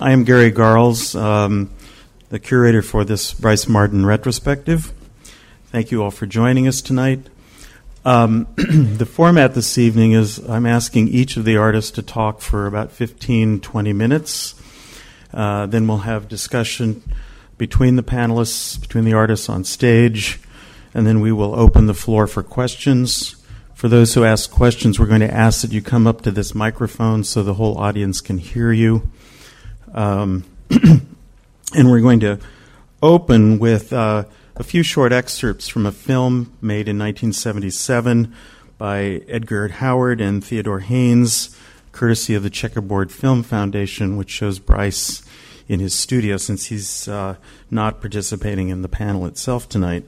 I am Gary Garles, the curator for this Bryce Marden retrospective. Thank you all for joining us tonight. The format this evening is I'm asking each of the artists to talk for about 15, 20 minutes. Then we'll have discussion between the panelists, between the artists on stage, and then we will open the floor for questions. For those who ask questions, we're going to ask that you come up to this microphone so the whole audience can hear you. And we're going to open with a few short excerpts from a film made in 1977 by Edgar Howard and Theodore Haynes, courtesy of the Checkerboard Film Foundation, which shows Bryce in his studio since he's not participating in the panel itself tonight.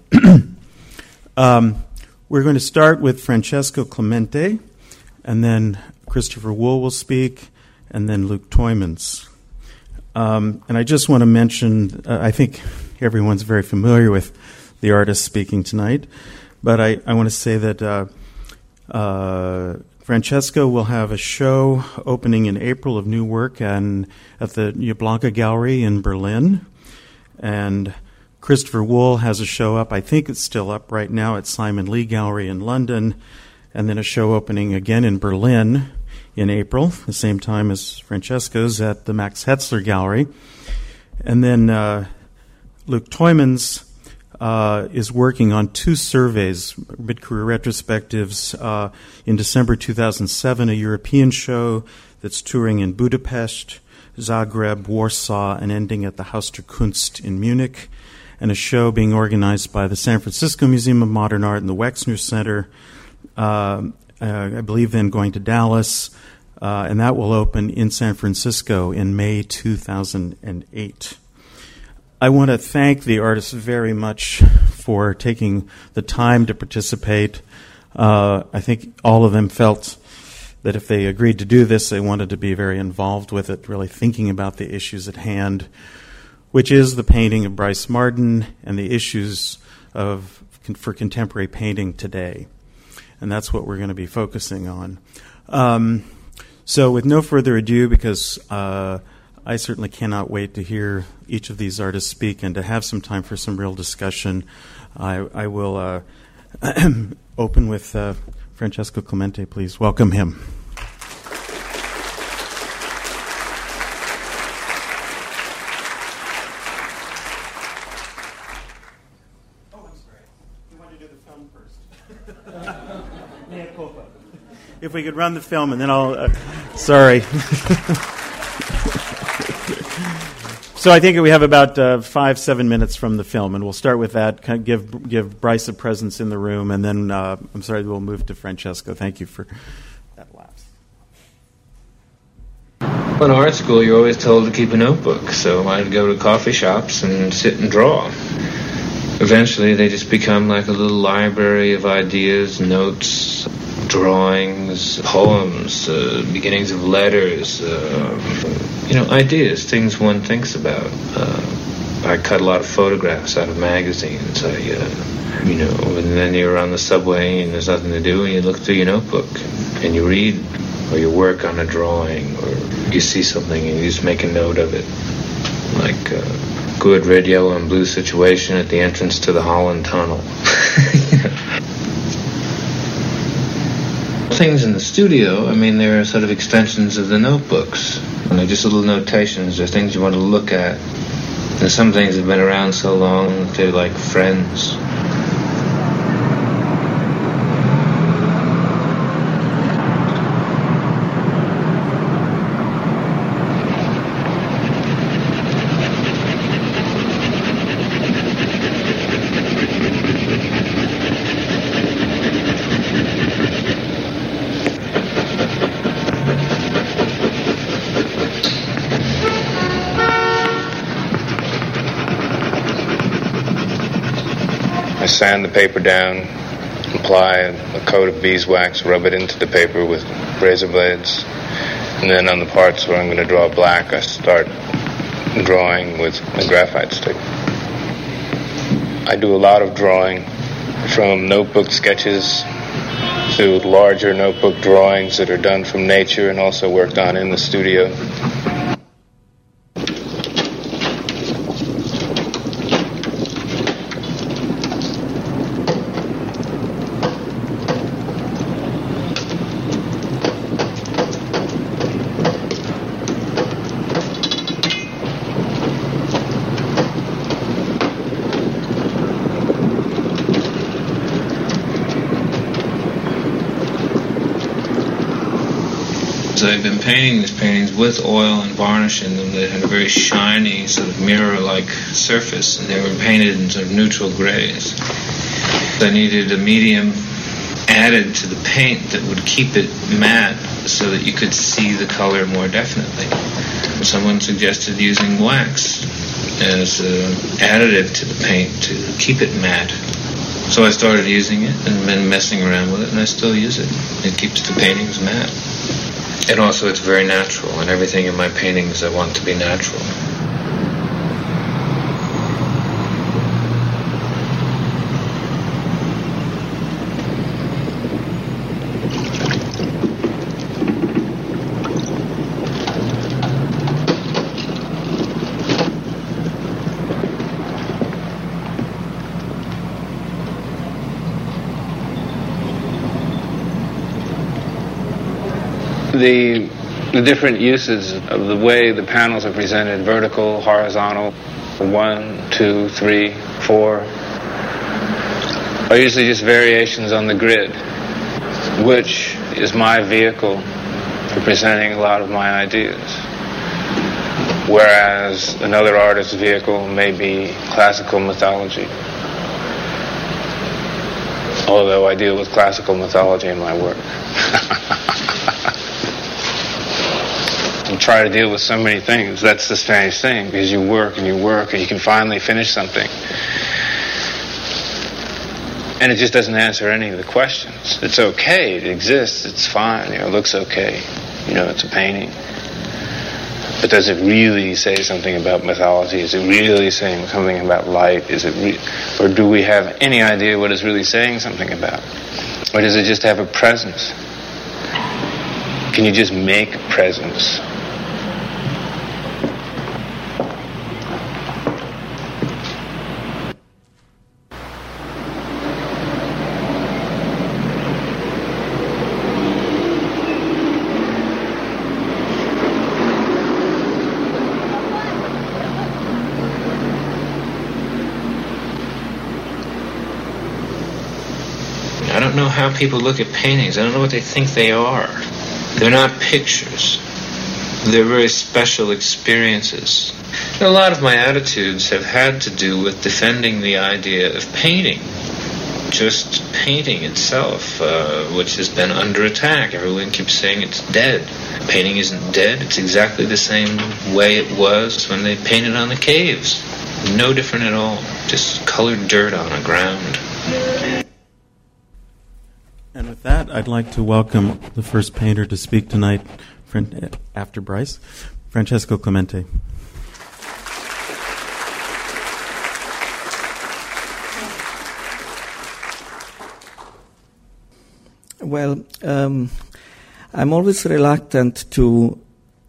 We're going to start with Francesco Clemente, and then Christopher Wool will speak, and then Luc Tuymans. And I just want to mention, I think everyone's very familiar with the artist speaking tonight, but I want to say that Francesco will have a show opening in April of new work at the Jablonka Gallery in Berlin, and Christopher Wool has a show up, I think it's still up right now, at Simon Lee Gallery in London, and then a show opening again in Berlin in April, the same time as Francesco's, at the Max Hetzler Gallery. And then Luc Tuymans is working on two surveys, mid-career retrospectives. In December 2007, a European show that's touring in Budapest, Zagreb, Warsaw, and ending at the Haus der Kunst in Munich, and a show being organized by the San Francisco Museum of Modern Art and the Wexner Center, I believe then going to Dallas, and that will open in San Francisco in May 2008. I want to thank the artists very much for taking the time to participate. I think all of them felt that if they agreed to do this, they wanted to be very involved with it, really thinking about the issues at hand, which is the painting of Bryce Marden and the issues for contemporary painting today. And that's what we're going to be focusing on. So with no further ado, because I certainly cannot wait to hear each of these artists speak and to have some time for some real discussion, I will open with Francesco Clemente, please. Welcome him. If we could run the film, and then I'll... sorry. So I think we have about 5-7 minutes from the film, and we'll start with that, kind of give Bryce a presence in the room, and then, I'm sorry, we'll move to Francesco. Thank you for that lapse. In art school, you're always told to keep a notebook, so I'd go to coffee shops and sit and draw. Eventually, they just become like a little library of ideas, notes, drawings, poems, beginnings of letters, ideas, things one thinks about. I cut a lot of photographs out of magazines. And then you're on the subway and there's nothing to do, and you look through your notebook and you read, or you work on a drawing, or you see something and you just make a note of it. Like a good red, yellow, and blue situation at the entrance to the Holland Tunnel. Things in the studio, they're sort of extensions of the notebooks. And they're just little notations. They're things you want to look at. And some things have been around so long that they're like friends. Sand the paper down, apply a coat of beeswax, rub it into the paper with razor blades, and then on the parts where I'm going to draw black, I start drawing with a graphite stick. I do a lot of drawing, from notebook sketches to larger notebook drawings that are done from nature and also worked on in the studio. had been painting these paintings with oil and varnish in them that had a very shiny, sort of mirror-like surface, and they were painted in sort of neutral grays. I needed a medium added to the paint that would keep it matte so that you could see the color more definitely. Someone suggested using wax as an additive to the paint to keep it matte. So I started using it and been messing around with it, and I still use it. It keeps the paintings matte. And also it's very natural, and everything in my paintings I want to be natural. The different uses of the way the panels are presented, vertical, horizontal, 1, 2, 3, 4, are usually just variations on the grid, which is my vehicle for presenting a lot of my ideas. Whereas another artist's vehicle may be classical mythology. Although I deal with classical mythology in my work. And try to deal with so many things. That's the strange thing, because you work and you can finally finish something. And it just doesn't answer any of the questions. It's okay, it exists, it's fine, it looks okay. It's a painting. But does it really say something about mythology? Is it really saying something about light? Or do we have any idea what it's really saying something about? Or does it just have a presence? Can you just make presence? I don't know how people look at paintings. I don't know what they think they are. They're not pictures. They're very special experiences. A lot of my attitudes have had to do with defending the idea of painting. Just painting itself, which has been under attack. Everyone keeps saying it's dead. Painting isn't dead. It's exactly the same way it was when they painted on the caves. No different at all. Just colored dirt on a ground. And with that, I'd like to welcome the first painter to speak tonight, after Bryce, Francesco Clemente. Well, I'm always reluctant to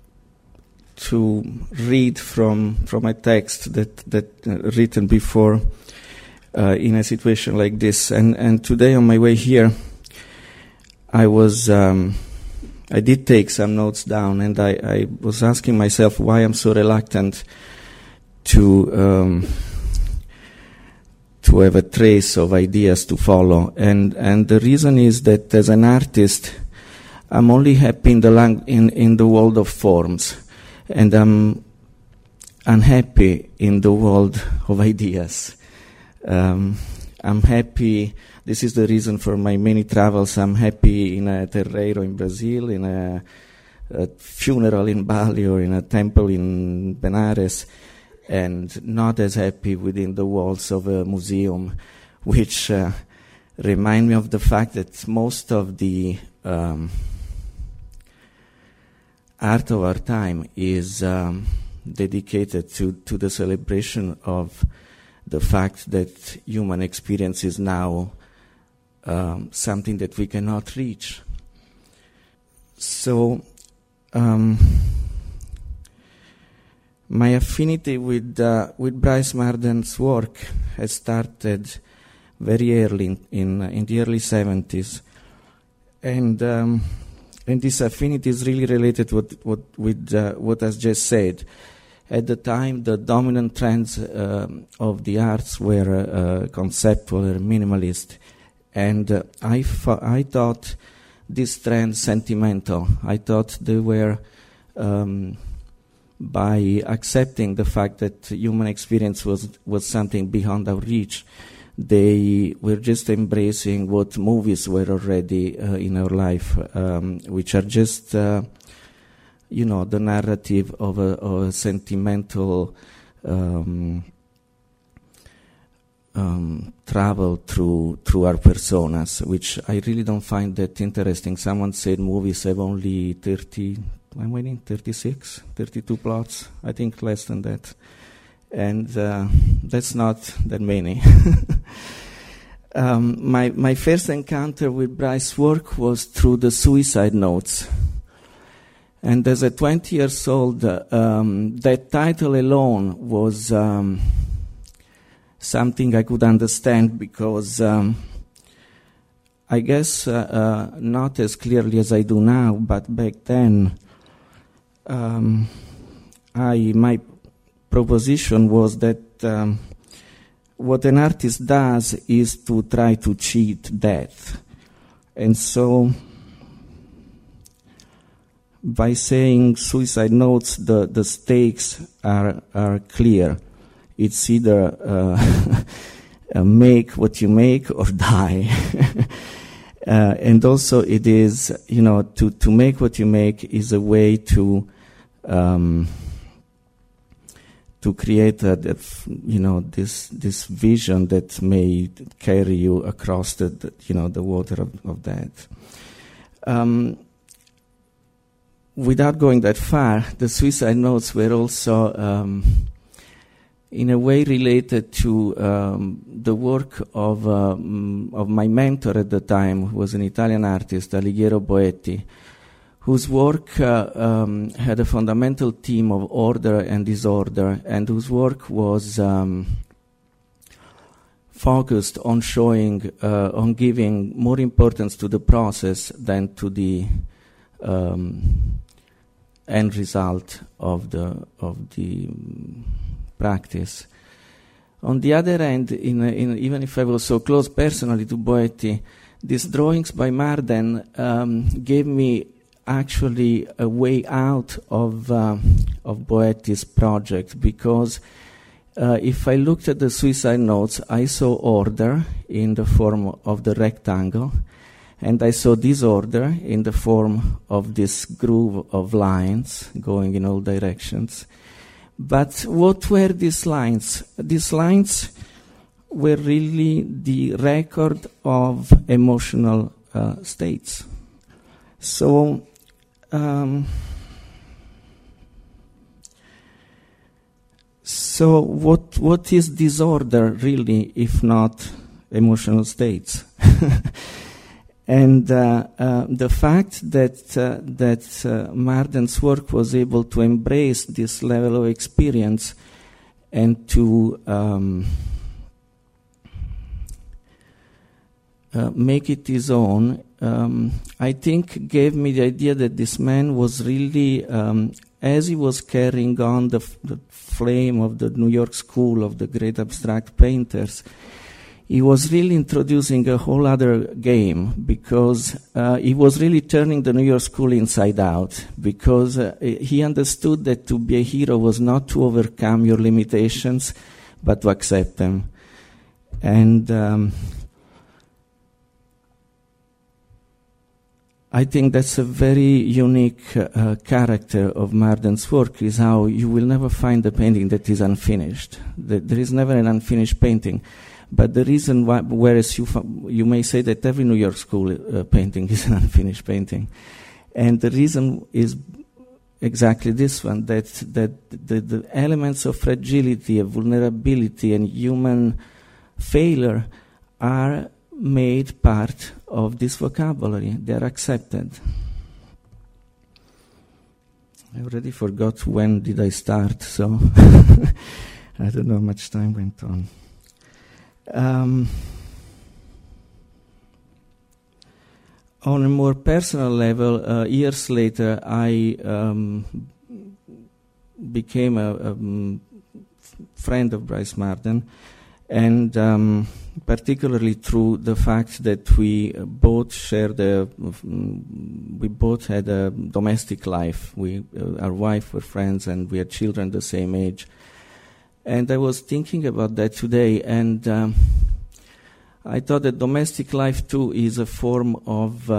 read from a text that written before in a situation like this. And today on my way here, I did take some notes down, and I was asking myself why I'm so reluctant to have a trace of ideas to follow. And the reason is that as an artist, I'm only happy in the world of forms, and I'm unhappy in the world of ideas. I'm happy. This is the reason for my many travels. I'm happy in a terreiro in Brazil, in a funeral in Bali, or in a temple in Benares, and not as happy within the walls of a museum, which remind me of the fact that most of the art of our time is dedicated to the celebration of the fact that human experience is now something that we cannot reach. So my affinity with Bryce Marden's work has started very early in the early 70s, and this affinity is really related with what I just said. At the time, the dominant trends of the arts were conceptual or minimalist, and I thought these strands sentimental. I thought they were, by accepting the fact that human experience was something beyond our reach, they were just embracing what movies were already in our life, which are just, the narrative of a sentimental travel through our personas, which I really don't find that interesting. Someone said movies have only 36, 32 plots. I think less than that. And that's not that many. My first encounter with Bryce's work was through the Suicide Notes. And as a 20 years old, that title alone was something I could understand, because I guess not as clearly as I do now, but back then my proposition was that what an artist does is to try to cheat death. And so by saying Suicide Notes, the stakes are clear. It's either make what you make or die. And also it is, to make what you make is a way to create this vision that may carry you across the water of death. Without going that far, the Suicide Notes were also in a way related to the work of my mentor at the time, who was an Italian artist, Alighiero Boetti, whose work had a fundamental theme of order and disorder, and whose work was focused on showing, on giving more importance to the process than to the end result of the practice. On the other hand, even if I was so close personally to Boetti, these drawings by Marden gave me actually a way out of Boetti's project, because if I looked at the Suicide Notes, I saw order in the form of the rectangle, and I saw disorder in the form of this groove of lines going in all directions. But what were these lines? These lines were really the record of emotional states. So what is disorder really, if not emotional states? And the fact that Marden's work was able to embrace this level of experience and to make it his own, I think gave me the idea that this man was really, as he was carrying on the flame of the New York school of the great abstract painters, he was really introducing a whole other game, because he was really turning the New York school inside out, because he understood that to be a hero was not to overcome your limitations, but to accept them. And I think that's a very unique character of Marden's work, is how you will never find a painting that is unfinished. There is never an unfinished painting. But the reason why, whereas you may say that every New York school painting is an unfinished painting, and the reason is exactly this one, that the elements of fragility, of vulnerability, and human failure are made part of this vocabulary. They are accepted. I already forgot when did I start, so I don't know how much time went on. On a more personal level, years later, I became a friend of Bryce Marden, and particularly through the fact that we both had a domestic life. Our wife were friends, and we had children the same age. And I was thinking about that today, and I thought that domestic life too is a form of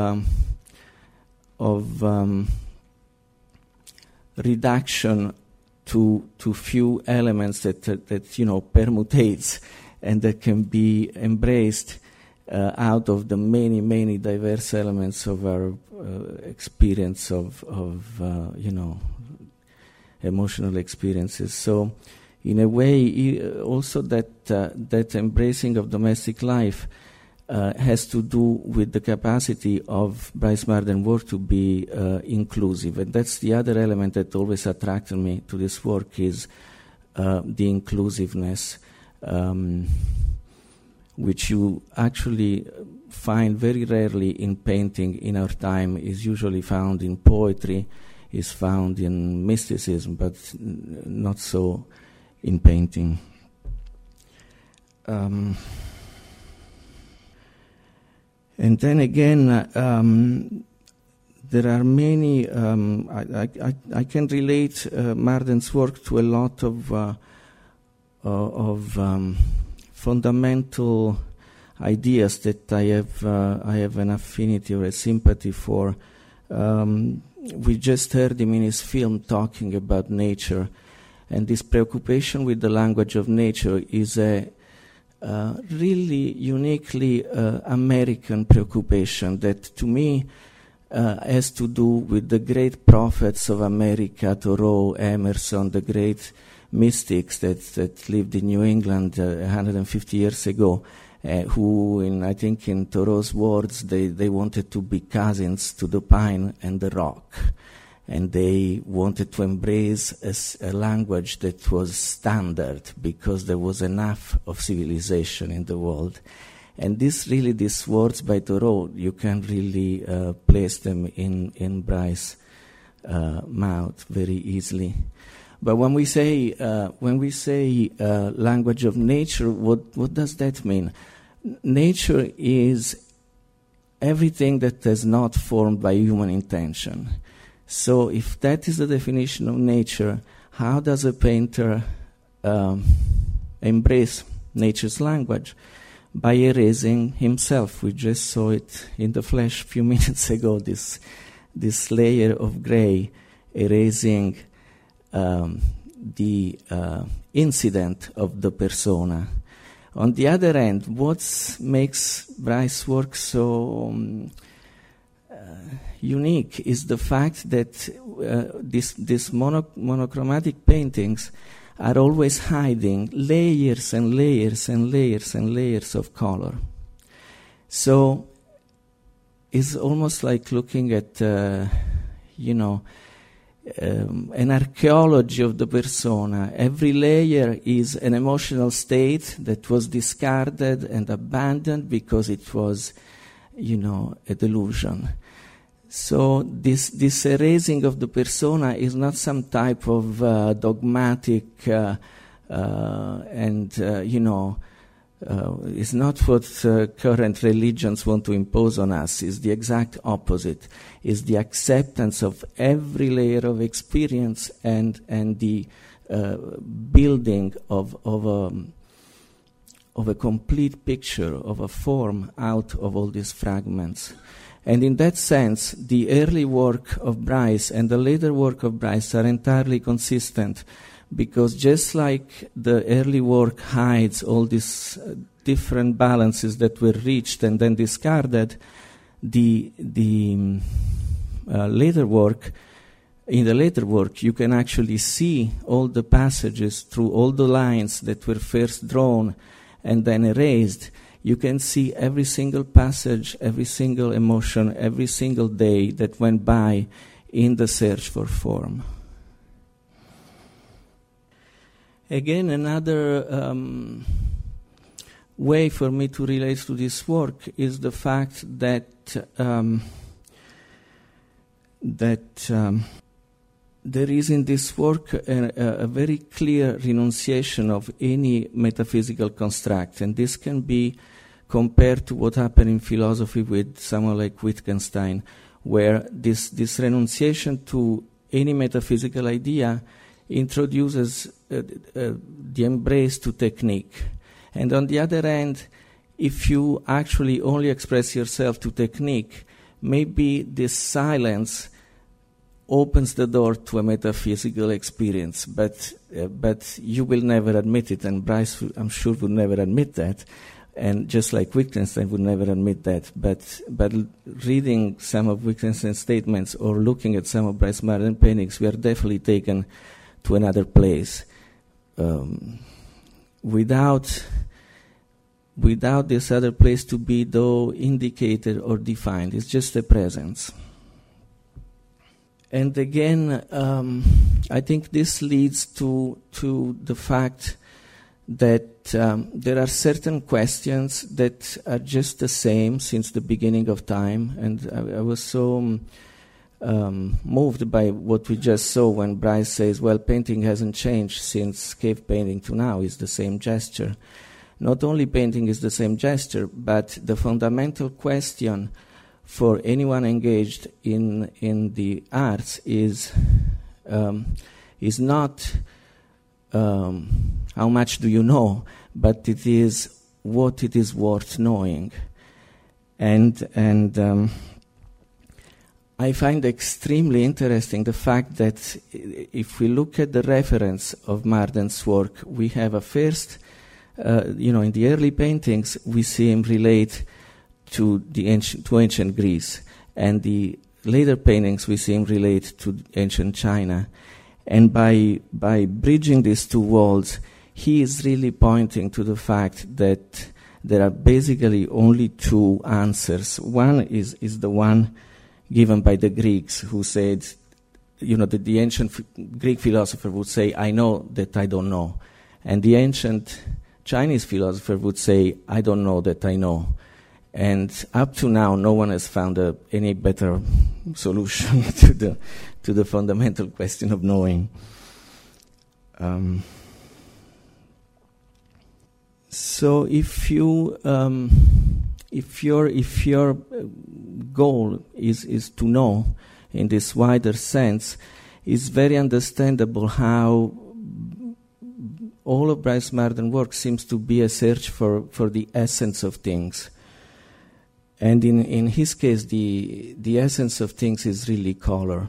reduction to few elements that permutates and that can be embraced out of the many diverse elements of our experience of emotional experiences. So, in a way, also that embracing of domestic life has to do with the capacity of Bryce Marden work to be inclusive, and that's the other element that always attracted me to this work is the inclusiveness, which you actually find very rarely in painting in our time. Is usually found in poetry, is found in mysticism, but not so in painting. And then again, there are many. I can relate Marden's work to a lot of fundamental ideas that I have an affinity or a sympathy for. We just heard him in his film talking about nature, and this preoccupation with the language of nature is a really uniquely American preoccupation that to me has to do with the great prophets of America, Thoreau, Emerson, the great mystics that lived in New England 150 years ago, who, I think in Thoreau's words, they wanted to be cousins to the pine and the rock. And they wanted to embrace a language that was standard because there was enough of civilization in the world. And these words by Thoreau, you can really place them in Bryce's mouth very easily. But when we say language of nature, what does that mean? Nature is everything that is not formed by human intention. So if that is the definition of nature, how does a painter embrace nature's language? By erasing himself. We just saw it in the flesh a few minutes ago, this layer of gray, erasing the incident of the persona. On the other hand, what makes Bryce's work so unique is the fact that these monochromatic paintings are always hiding layers and layers and layers and layers of color. So it's almost like looking at, an archaeology of the persona. Every layer is an emotional state that was discarded and abandoned because it was, a delusion. So this erasing of the persona is not some type of dogmatic it's not what current religions want to impose on us. It's the exact opposite. It's the acceptance of every layer of experience and the building of a complete picture, of a form out of all these fragments. And in that sense, the early work of Bryce and the later work of Bryce are entirely consistent, because just like the early work hides all these different balances that were reached and then discarded, in the later work, you can actually see all the passages through all the lines that were first drawn and then erased. You can see every single passage, every single emotion, every single day that went by in the search for form. Again, another way for me to relate to this work is the fact that there is in this work a very clear renunciation of any metaphysical construct, and this can be compared to what happened in philosophy with someone like Wittgenstein, where this renunciation to any metaphysical idea introduces the embrace to technique. And on the other hand, if you actually only express yourself to technique, maybe this silence opens the door to a metaphysical experience, but you will never admit it, and Bryce, I'm sure, would never admit that, and just like Wittgenstein would never admit that. But reading some of Wittgenstein's statements or looking at some of Bryce Marden paintings, we are definitely taken to another place. Without this other place to be, though, indicated or defined, it's just a presence. And again, I think this leads to the fact that there are certain questions that are just the same since the beginning of time. And I was so moved by what we just saw when Bryce says, well, painting hasn't changed since cave painting to now, it's the same gesture. Not only painting is the same gesture, but the fundamental question for anyone engaged in the arts is not how much do you know, but it is what it is worth knowing. And I find extremely interesting the fact that if we look at the reference of Marden's work, we have a first, in the early paintings, we see him relate to ancient Greece, and the later paintings we see him relate to ancient China. And by bridging these two worlds, he is really pointing to the fact that there are basically only two answers. One is the one given by the Greeks, who said, that the ancient Greek philosopher would say, I know that I don't know. And the ancient Chinese philosopher would say, I don't know that I know. And up to now, no one has found any better solution to the fundamental question of knowing. So, if your goal is to know in this wider sense, it's very understandable how all of Bryce Marden's work seems to be a search for the essence of things. And in his case, the essence of things is really color.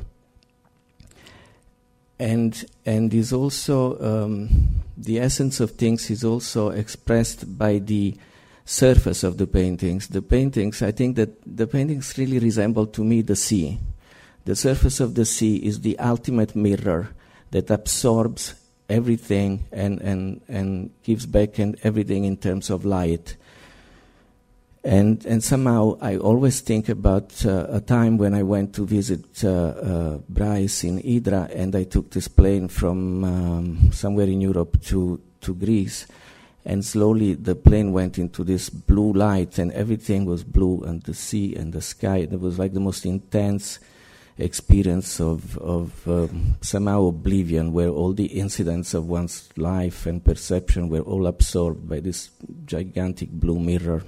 And is also the essence of things is also expressed by the surface of the paintings. The paintings, I think that the paintings really resemble to me the sea. The surface of the sea is the ultimate mirror that absorbs everything and gives back everything in terms of light. And somehow I always think about a time when I went to visit Bryce in Hydra, and I took this plane from somewhere in Europe to Greece, and slowly the plane went into this blue light, and everything was blue, and the sea and the sky. It was like the most intense experience of somehow oblivion, where all the incidents of one's life and perception were all absorbed by this gigantic blue mirror.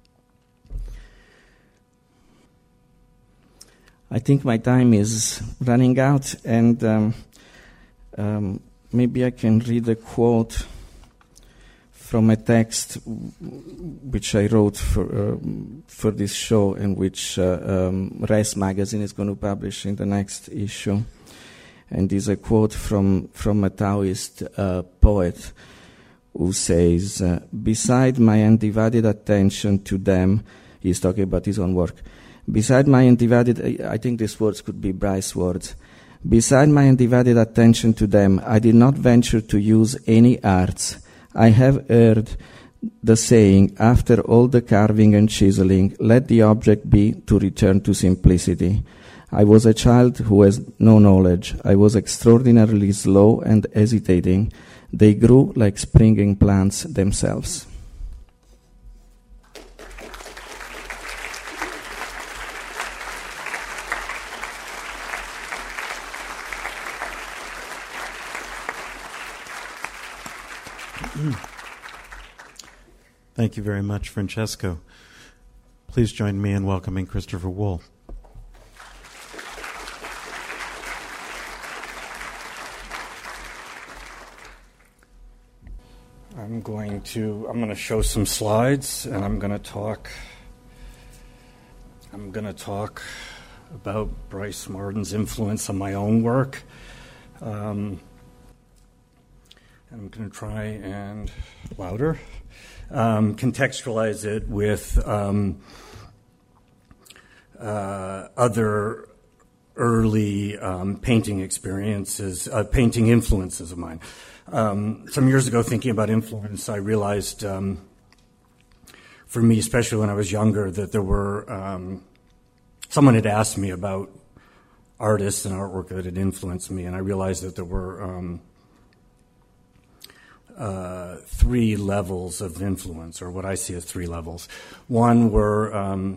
I think my time is running out, and maybe I can read a quote from a text which I wrote for this show, and which Res Magazine is going to publish in the next issue. And is a quote from a Taoist poet who says, beside my undivided attention to them, he's talking about his own work, beside my undivided, I think these words could be Bryce's words, beside my undivided attention to them, I did not venture to use any arts. I have heard the saying, after all the carving and chiseling, let the object be to return to simplicity. I was a child who has no knowledge. I was extraordinarily slow and hesitating. They grew like springing plants themselves. Thank you very much, Francesco. Please join me in welcoming Christopher Wool. I'm going to show some slides, and I'm going to talk about Bryce Marden's influence on my own work. And I'm going to try and contextualize it with other early painting experiences, painting influences of mine. Some years ago, thinking about influence, I realized, for me, especially when I was younger, that there were, someone had asked me about artists and artwork that had influenced me, and I realized that there were three levels of influence, or what I see as three levels. One were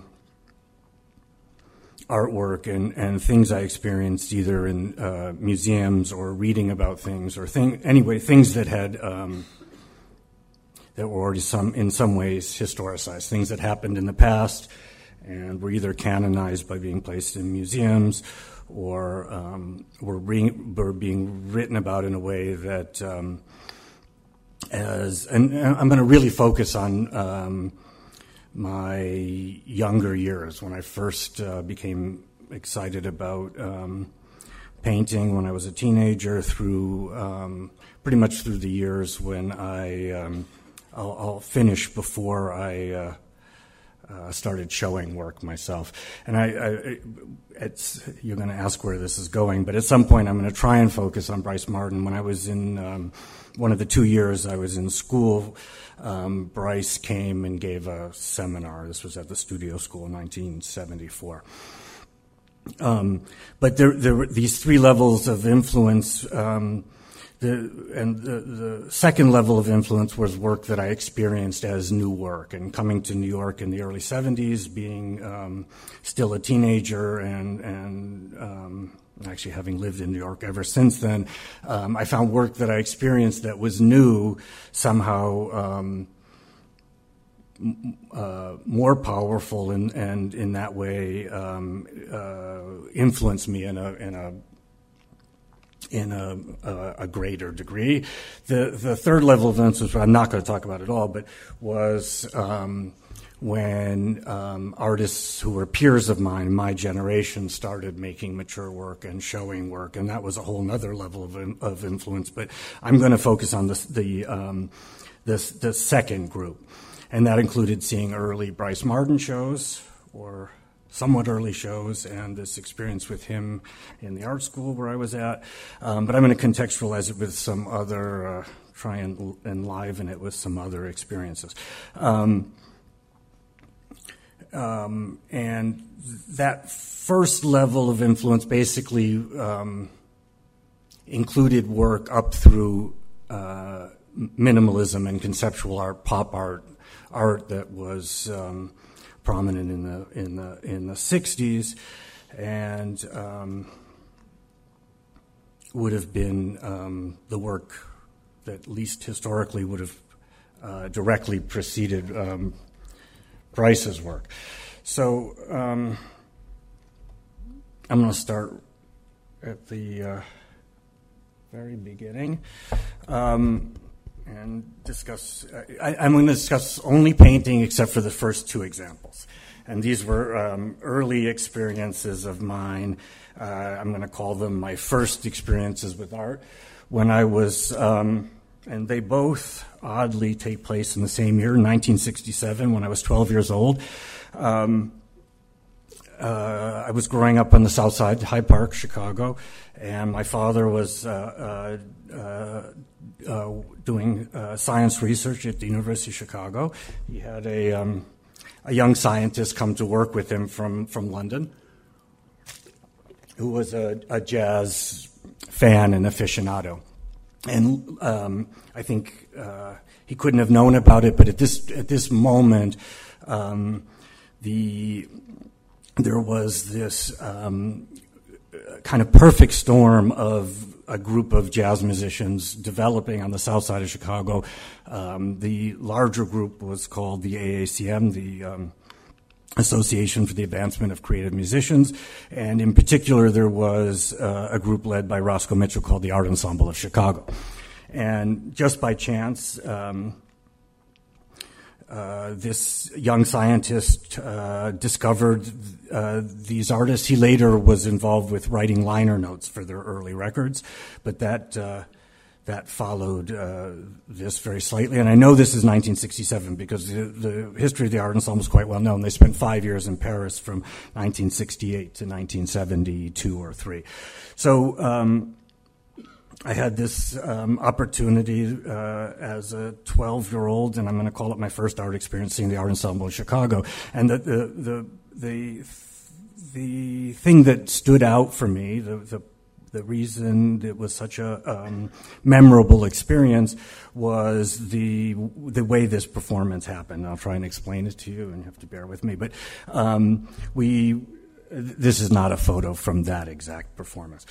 artwork and things I experienced either in museums or reading about things, or things that had that were already in some ways historicized, things that happened in the past and were either canonized by being placed in museums or were being written about in a way that and I'm going to really focus on my younger years, when I first became excited about painting when I was a teenager, through pretty much through the years when I'll finish before I started showing work myself. And you're going to ask where this is going, but at some point I'm going to try and focus on Bryce Marden. When I was in one of the 2 years I was in school, Bryce came and gave a seminar. This was at the Studio School in 1974. But there were these three levels of influence. The second level of influence was work that I experienced as new work, and coming to New York in the early 70s, being still a teenager, and actually having lived in New York ever since then, I found work that I experienced that was new somehow more powerful, and in that way influenced me in a greater degree. The third level of influence, I'm not going to talk about at all, but was when artists who were peers of mine, my generation, started making mature work and showing work, and that was a whole other level of influence. But I'm going to focus on the second group, and that included seeing early Bryce Marden shows, or somewhat early shows, and this experience with him in the art school where I was at. But I'm going to contextualize it with some other, try and enliven it with some other experiences. And that first level of influence basically included work up through minimalism and conceptual art, pop art that was prominent in the 60s, and would have been the work that least historically would have directly preceded Bryce's work. So I'm going to start at the very beginning and discuss. I'm going to discuss only painting except for the first two examples. And these were early experiences of mine. I'm going to call them my first experiences with art. When I was, and they both oddly take place in the same year, 1967, when I was 12 years old. I was growing up on the South Side, Hyde Park, Chicago, and my father was doing science research at the University of Chicago. He had a young scientist come to work with him from London, who was a jazz fan and aficionado. And I think he couldn't have known about it, but at this moment, there was this kind of perfect storm of a group of jazz musicians developing on the south side of Chicago. The larger group was called the AACM, the Association for the Advancement of Creative Musicians, and in particular there was a group led by Roscoe Mitchell called the Art Ensemble of Chicago. And just by chance, this young scientist discovered these artists. He later was involved with writing liner notes for their early records, but that followed this very slightly. And I know this is 1967 because the history of the Art Ensemble is quite well known. They spent 5 years in Paris from 1968 to 1972 or 3. So I had this opportunity as a 12-year-old, and I'm going to call it my first art experience, seeing the Art Ensemble of Chicago. And the thing that stood out for me, the reason it was such a memorable experience was the way this performance happened. I'll try and explain it to you, and you have to bear with me. But this is not a photo from that exact performance.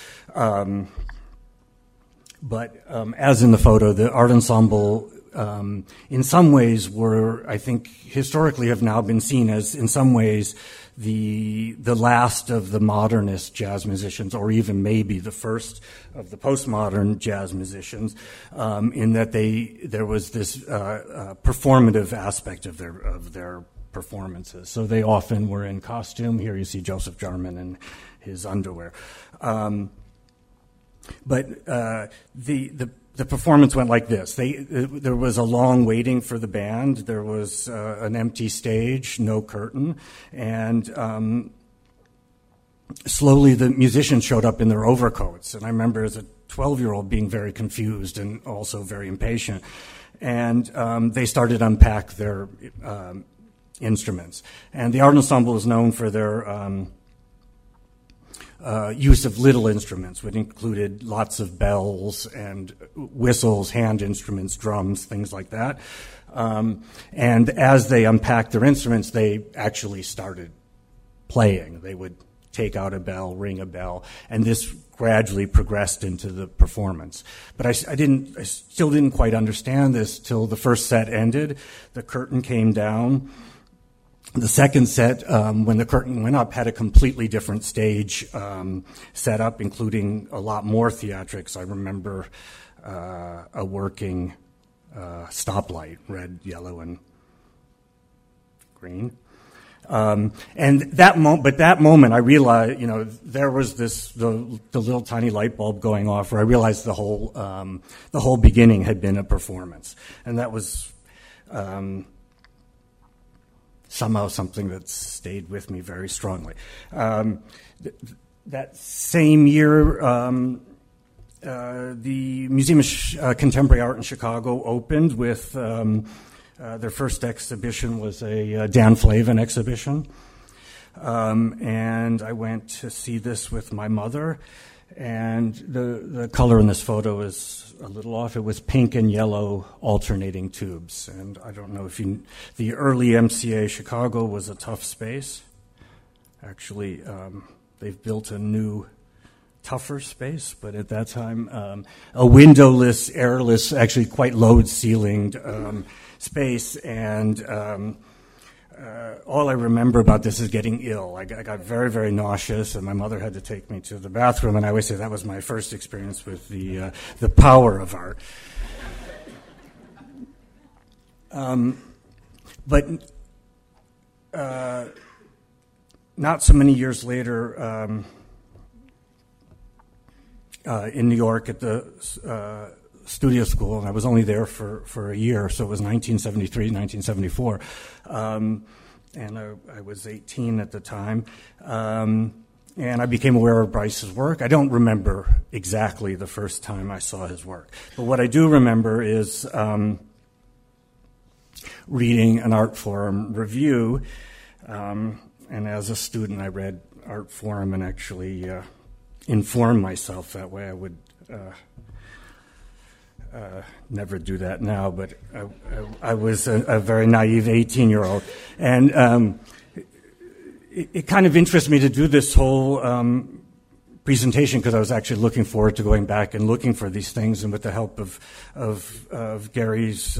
But as in the photo, the Art Ensemble, in some ways, were, I think, historically have now been seen as, in some ways, the last of the modernist jazz musicians, or even maybe the first of the postmodern jazz musicians, in that there was this performative aspect of their performances. So they often were in costume. Here you see Joseph Jarman in his underwear. But the performance went like this. There was a long waiting for the band. There was an empty stage, no curtain, and slowly the musicians showed up in their overcoats. And I remember as a 12-year-old being very confused and also very impatient. And they started to unpack their instruments. And the Art Ensemble is known for their use of little instruments, which included lots of bells and whistles, hand instruments, drums, things like that. And as they unpacked their instruments, they actually started playing. They would take out a bell, ring a bell, and this gradually progressed into the performance. But I still didn't quite understand this till the first set ended. The curtain came down. The second set, when the curtain went up, had a completely different stage set up, including a lot more theatrics. I remember a working stoplight, red, yellow, and green. And that moment, I realized, there was the little tiny light bulb going off, where I realized the whole beginning had been a performance, and that was somehow something that stayed with me very strongly. That same year, the Museum of Contemporary Art in Chicago opened with their first exhibition was a Dan Flavin exhibition. And I went to see this with my mother. And the color in this photo is a little off. It was pink and yellow alternating tubes. And I don't know if the early MCA Chicago was a tough space. Actually, they've built a new, tougher space, but at that time, a windowless, airless, actually quite low-ceilinged space. And all I remember about this is getting ill. I got very, very nauseous, and my mother had to take me to the bathroom, and I always say that was my first experience with the power of art. But not so many years later, in New York at the studio school, and I was only there for a year, so it was 1973, 1974. And I was 18 at the time. And I became aware of Bryce's work. I don't remember exactly the first time I saw his work. But what I do remember is reading an Art Forum review. And as a student, I read Art Forum and actually informed myself that way. I would never do that now, but I was a very naive 18-year-old. And it kind of interests me to do this whole presentation because I was actually looking forward to going back and looking for these things, and with the help of Gary's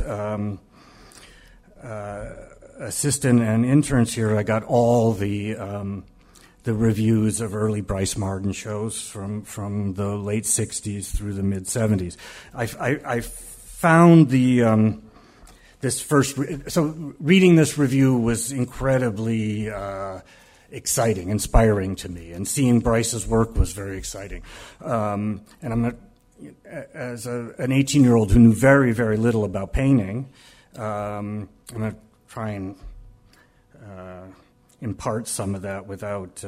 assistant and interns here, I got all the reviews of early Bryce Marden shows from the late 60s through the mid 70s. I found so reading this review was incredibly exciting, inspiring to me, and seeing Bryce's work was very exciting. And as an 18-year-old who knew very, very little about painting, I'm going to try and impart some of that without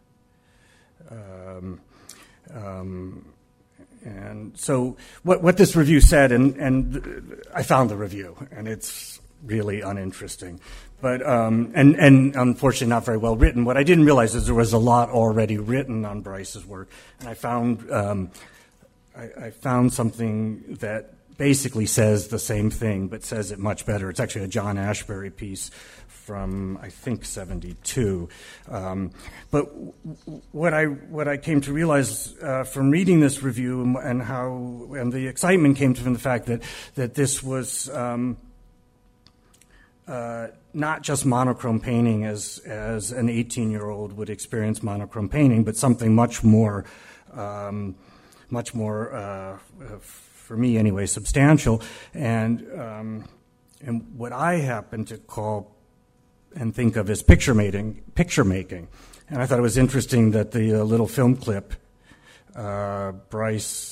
and so what this review said, and I found the review, and it's really uninteresting, but and unfortunately not very well written. What I didn't realize is there was a lot already written on Bryce's work, and I found something that basically says the same thing, but says it much better. It's actually a John Ashbery piece from, I think, 72. But what I came to realize from reading this review and the excitement came from the fact that this was not just monochrome painting as an 18-year-old would experience monochrome painting, but something much more for me anyway, substantial, and what I happen to call and think of as picture making. And I thought it was interesting that the little film clip, Bryce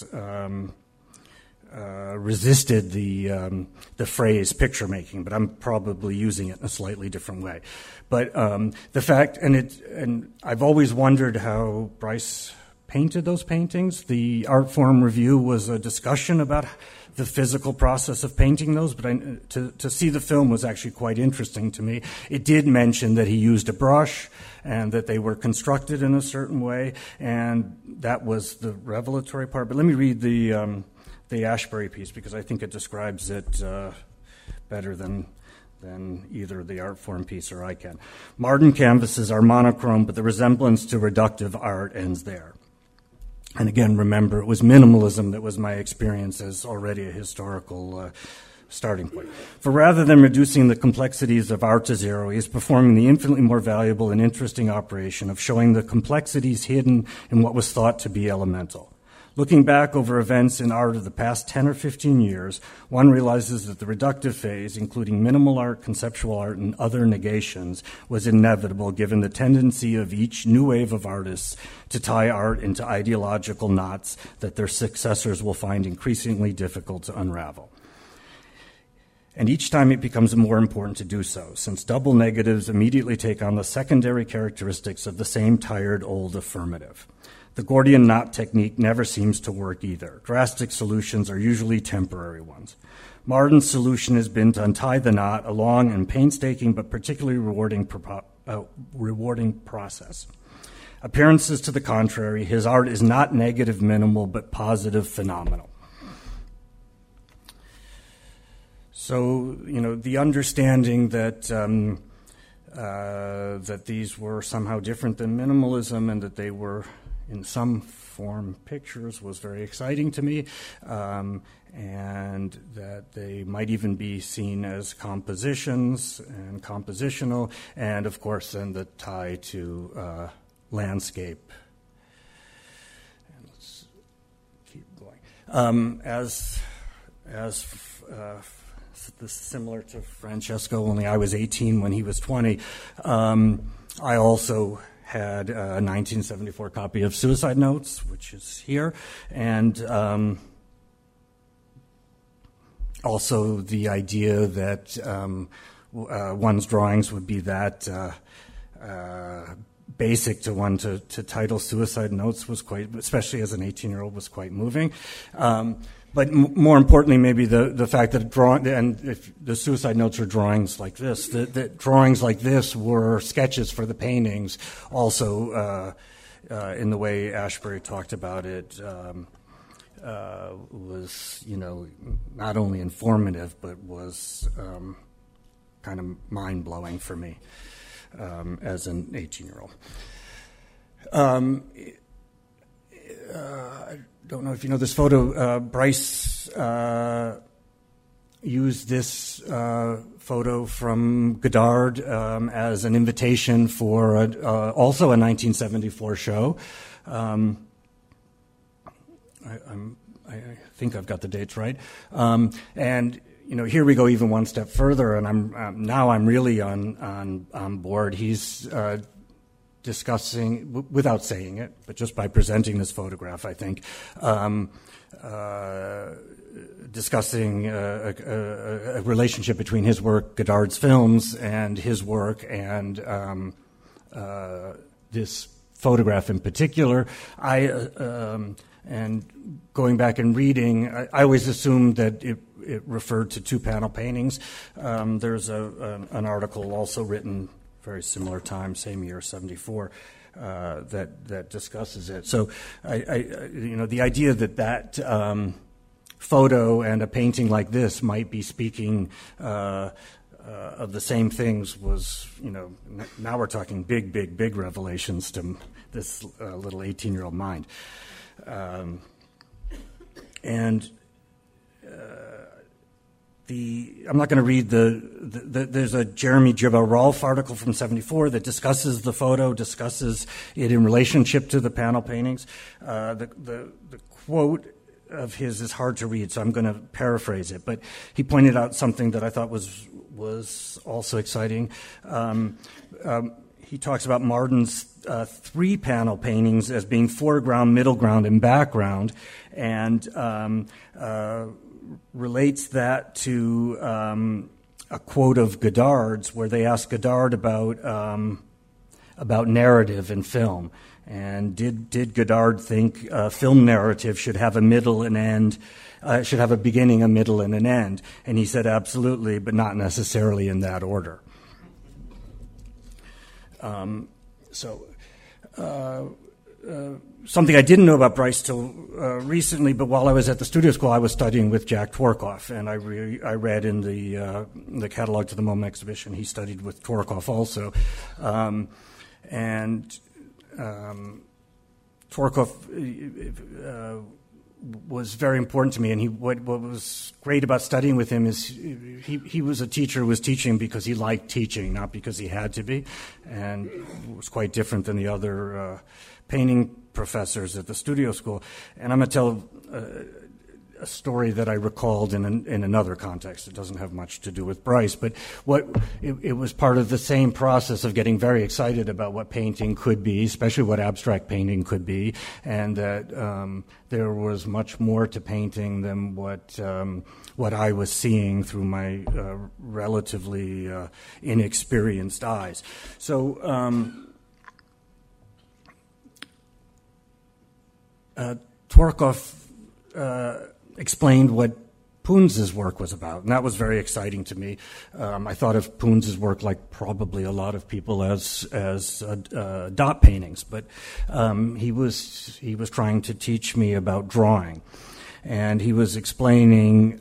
resisted the phrase picture making, but I'm probably using it in a slightly different way. But the fact, and I've always wondered how Bryce painted those paintings. The Artforum review was a discussion about the physical process of painting those, but to see the film was actually quite interesting to me. It did mention that he used a brush and that they were constructed in a certain way, and that was the revelatory part. But let me read the Ashbery piece, because I think it describes it better than either the Artforum piece or I can. Marden canvases are monochrome, but the resemblance to reductive art ends there. And again, remember, it was minimalism that was my experience as already a historical starting point. For rather than reducing the complexities of art to zero, he is performing the infinitely more valuable and interesting operation of showing the complexities hidden in what was thought to be elemental. Looking back over events in art of the past 10 or 15 years, one realizes that the reductive phase, including minimal art, conceptual art, and other negations, was inevitable given the tendency of each new wave of artists to tie art into ideological knots that their successors will find increasingly difficult to unravel. And each time it becomes more important to do so, since double negatives immediately take on the secondary characteristics of the same tired old affirmative. The Gordian knot technique never seems to work either. Drastic solutions are usually temporary ones. Marden's solution has been to untie the knot, a long and painstaking but particularly rewarding process. Appearances to the contrary, his art is not negative minimal but positive phenomenal. So, the understanding that that these were somehow different than minimalism and that they were in some form pictures was very exciting to me, and that they might even be seen as compositions and compositional, and of course then the tie to landscape. And let's keep going. As this similar to Francesco, only I was 18 when he was 20, I also had a 1974 copy of Suicide Notes, which is here, and also the idea that one's drawings would be that basic to one to title Suicide Notes was quite, especially as an 18-year-old, was quite moving. But more importantly, maybe the fact that and if the Suicide Notes are drawings like this, that drawings like this were sketches for the paintings. Also, in the way Ashbery talked about it, was not only informative but was kind of mind blowing for me as an 18-year-old. I don't know if you know this photo. Bryce used this photo from Godard as an invitation for also a 1974 show. I think I've got the dates right. And here we go even one step further, and I'm really on board. He's discussing, without saying it, but just by presenting this photograph, I think, discussing a relationship between his work, Godard's films, and his work, and this photograph in particular. And going back and reading, I always assumed that it referred to two panel paintings. There's an article also written very similar time, same year, 74, that discusses it. So, the idea that photo and a painting like this might be speaking of the same things was, now we're talking big revelations to this little 18-year-old mind. I'm not going to read there's a Jeremy Jibba-Rolfe article from 74 that discusses the photo, discusses it in relationship to the panel paintings. The quote of his is hard to read, so I'm going to paraphrase it. But he pointed out something that I thought was also exciting. He talks about Marden's three panel paintings as being foreground, middle ground, and background, and relates that to a quote of Godard's where they asked Godard about narrative in film. And did Godard think film narrative should have a middle and end, should have a beginning, a middle, and an end? And he said absolutely, but not necessarily in that order. Something I didn't know about Bryce till recently, but while I was at the studio school, I was studying with Jack Tworkov, and I read in the catalog to the MoMA exhibition, he studied with Tworkov also. Tworkov was very important to me, and what was great about studying with him is he was a teacher who was teaching because he liked teaching, not because he had to be, and it was quite different than the other painting professors at the studio school. And I'm going to tell a story that I recalled in another context. It doesn't have much to do with Bryce, but it was part of the same process of getting very excited about what painting could be, especially what abstract painting could be, and that there was much more to painting than what I was seeing through my relatively inexperienced eyes. So Tworkov explained what Poons's work was about, and that was very exciting to me. I thought of Poons's work like probably a lot of people as dot paintings, but he was trying to teach me about drawing, and he was explaining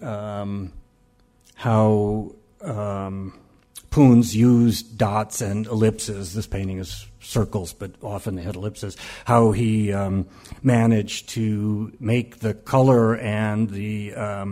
how Poons used dots and ellipses. This painting is circles, but often they had ellipses. How he managed to make the color and the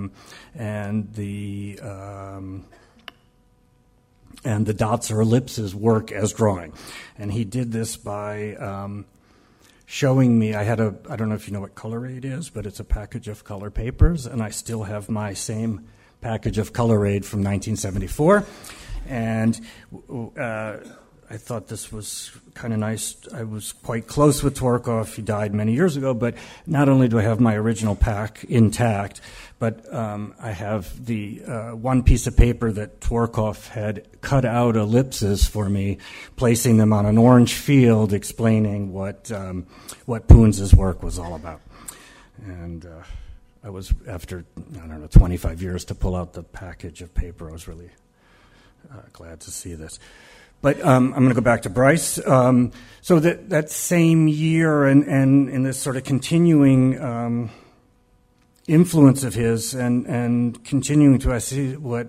dots or ellipses work as drawing, and he did this by showing me. I don't know if you know what Color Aid is, but it's a package of color papers, and I still have my same package of Color Aid from 1974. And I thought this was kind of nice. I was quite close with Tworkov. He died many years ago, but not only do I have my original pack intact, but I have the one piece of paper that Tworkov had cut out ellipses for me, placing them on an orange field, explaining what Poons's work was all about. And I was, after, 25 years to pull out the package of paper, I was really glad to see this. But I'm going to go back to Bryce. So that same year and in this sort of continuing influence of his and continuing to, I see what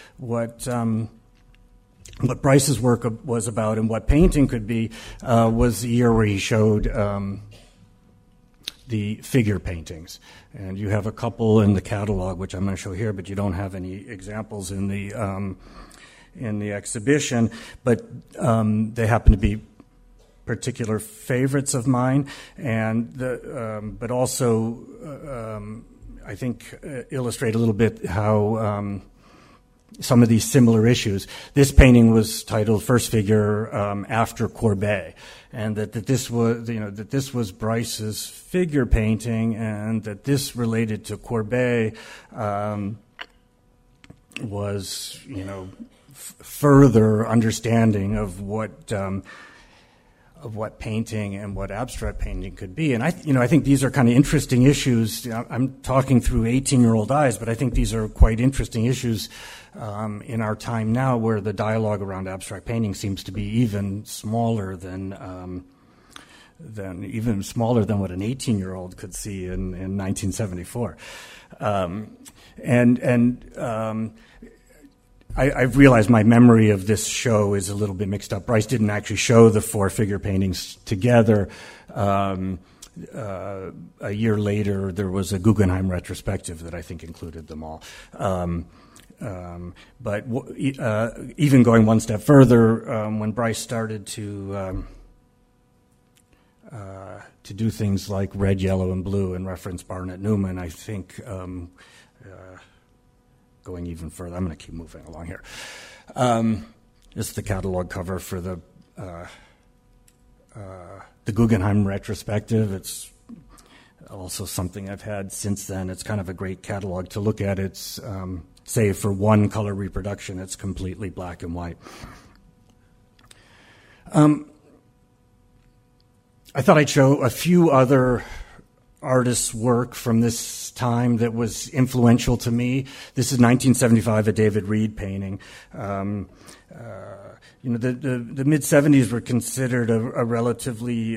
Bryce's work was about and what painting could be, was the year where he showed the figure paintings. And you have a couple in the catalog, which I'm going to show here, but you don't have any examples in the exhibition. But they happen to be particular favorites of mine, and but also I think illustrate a little bit how some of these similar issues. This painting was titled First Figure After Courbet, and that this was Bryce's figure painting, and that this related to Courbet was further understanding of what painting and what abstract painting could be. And I think these are kind of interesting issues. I'm talking through 18-year-old eyes, but I think these are quite interesting issues in our time now, where the dialogue around abstract painting seems to be even smaller than what an 18-year-old could see in 1974. I've realized my memory of this show is a little bit mixed up. Bryce didn't actually show the four figure paintings together. A year later, there was a Guggenheim retrospective that I think included them all. But even going one step further, when Bryce started to do things like red, yellow, and blue and reference Barnett Newman, I think going even further, I'm going to keep moving along here. This is the catalog cover for the Guggenheim retrospective. It's also something I've had since then. It's kind of a great catalog to look at. It's save for one color reproduction, it's completely black and white. I thought I'd show a few other artist's work from this time that was influential to me. This is 1975, a David Reed painting. The mid-'70s were considered a relatively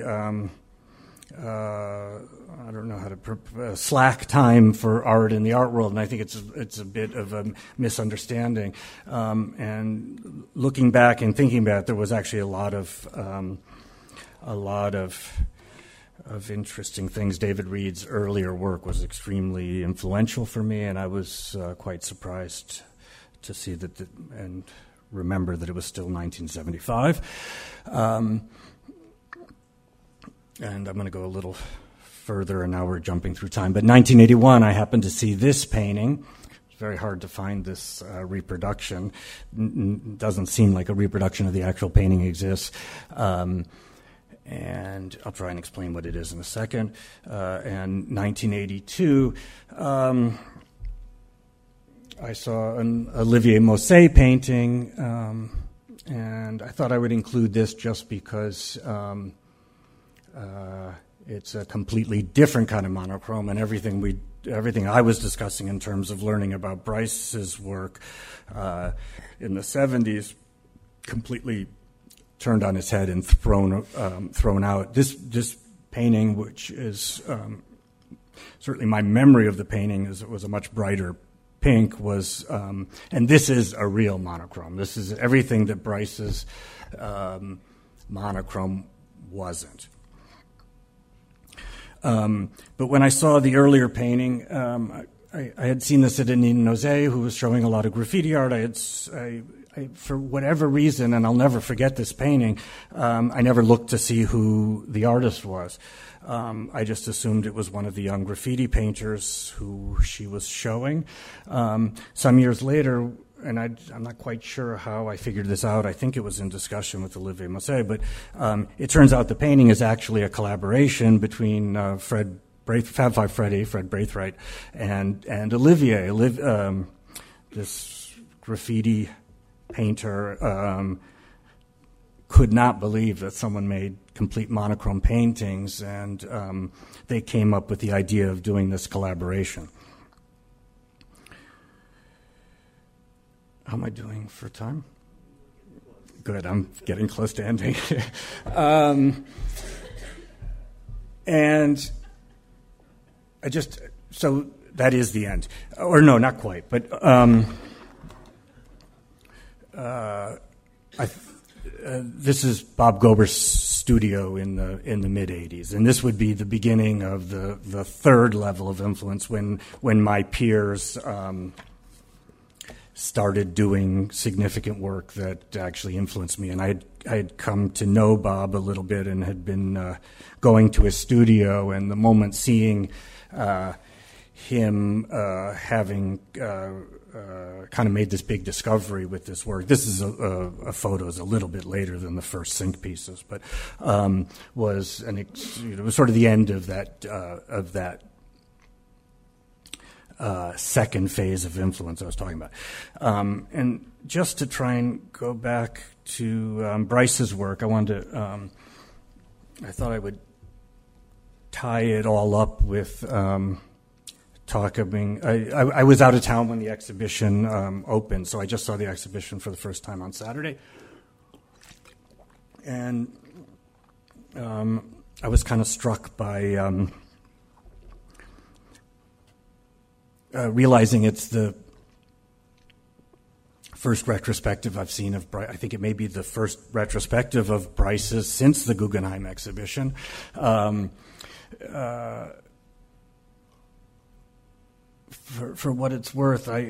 I don't know how to slack time for art in the art world, and I think it's a bit of a misunderstanding. And looking back and thinking about it, there was actually a lot of interesting things. David Reed's earlier work was extremely influential for me, and I was quite surprised to see that and remember that it was still 1975. And I'm going to go a little further, and now we're jumping through time. But 1981, I happened to see this painting. It's very hard to find this reproduction. Doesn't seem like a reproduction of the actual painting exists. And I'll try and explain what it is in a second. And 1982, I saw an Olivier Mosset painting, and I thought I would include this just because it's a completely different kind of monochrome, and everything I was discussing in terms of learning about Bryce's work in the 70s completely turned on its head and thrown out. This painting, which is certainly my memory of the painting, is it was a much brighter pink, was and this is a real monochrome. This is everything that Bryce's monochrome wasn't. But when I saw the earlier painting, I had seen this at Anine Nozay, who was showing a lot of graffiti art. I for whatever reason, and I'll never forget this painting, I never looked to see who the artist was. I just assumed it was one of the young graffiti painters who she was showing. Some years later, and I'm not quite sure how I figured this out. I think it was in discussion with Olivier Mosset, but it turns out the painting is actually a collaboration between Fab Five Freddy, Fred Braithwaite, and Olivier. This graffiti painter could not believe that someone made complete monochrome paintings, and they came up with the idea of doing this collaboration. How am I doing for time? Good, I'm getting close to ending. And so that is the end. Or no, not quite, but this is Bob Gober's studio in the mid '80s, and this would be the beginning of the third level of influence when my peers started doing significant work that actually influenced me. And I had come to know Bob a little bit and had been going to his studio, and the moment seeing him having kind of made this big discovery with this work. This is a photo is a little bit later than the first Sync pieces, but was it was sort of the end of that second phase of influence I was talking about. And just to try and go back to Bryce's work, I wanted to, I thought I would tie it all up with talking. I was out of town when the exhibition opened, so I just saw the exhibition for the first time on Saturday. And I was kind of struck by realizing it's the first retrospective I've seen of Bryce. I think it may be the first retrospective of Bryce's since the Guggenheim exhibition. For what it's worth, I